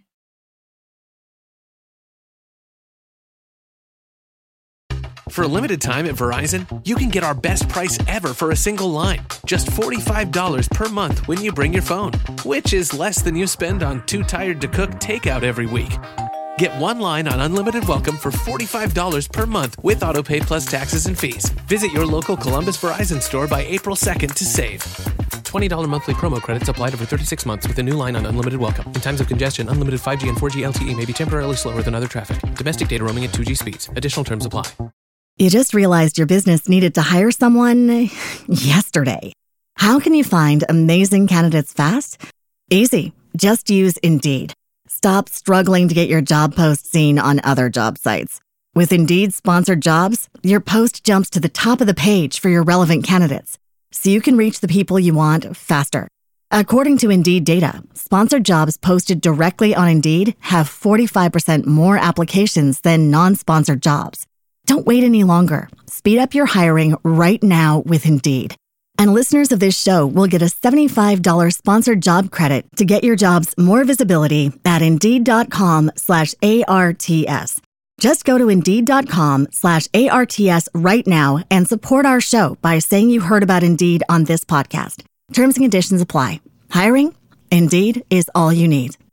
For a limited time at Verizon, you can get our best price ever for a single line. Just forty-five dollars per month when you bring your phone, which is less than you spend on Too Tired to Cook takeout every week. Get one line on Unlimited Welcome for forty-five dollars per month with AutoPay plus taxes and fees. Visit your local Columbus Verizon store by April second to save. twenty dollars monthly promo credits applied over thirty-six months with a new line on Unlimited Welcome. In times of congestion, unlimited five G and four G L T E may be temporarily slower than other traffic. Domestic data roaming at two G speeds. Additional terms apply. You just realized your business needed to hire someone yesterday. How can you find amazing candidates fast? Easy. Just use Indeed. Stop struggling to get your job post seen on other job sites. With Indeed sponsored jobs, your post jumps to the top of the page for your relevant candidates, so you can reach the people you want faster. According to Indeed data, sponsored jobs posted directly on Indeed have forty-five percent more applications than non-sponsored jobs. Don't wait any longer. Speed up your hiring right now with Indeed. And listeners of this show will get a seventy-five dollars sponsored job credit to get your jobs more visibility at Indeed.com slash ARTS. Just go to Indeed.com slash ARTS right now and support our show by saying you heard about Indeed on this podcast. Terms and conditions apply. Hiring? Indeed is all you need.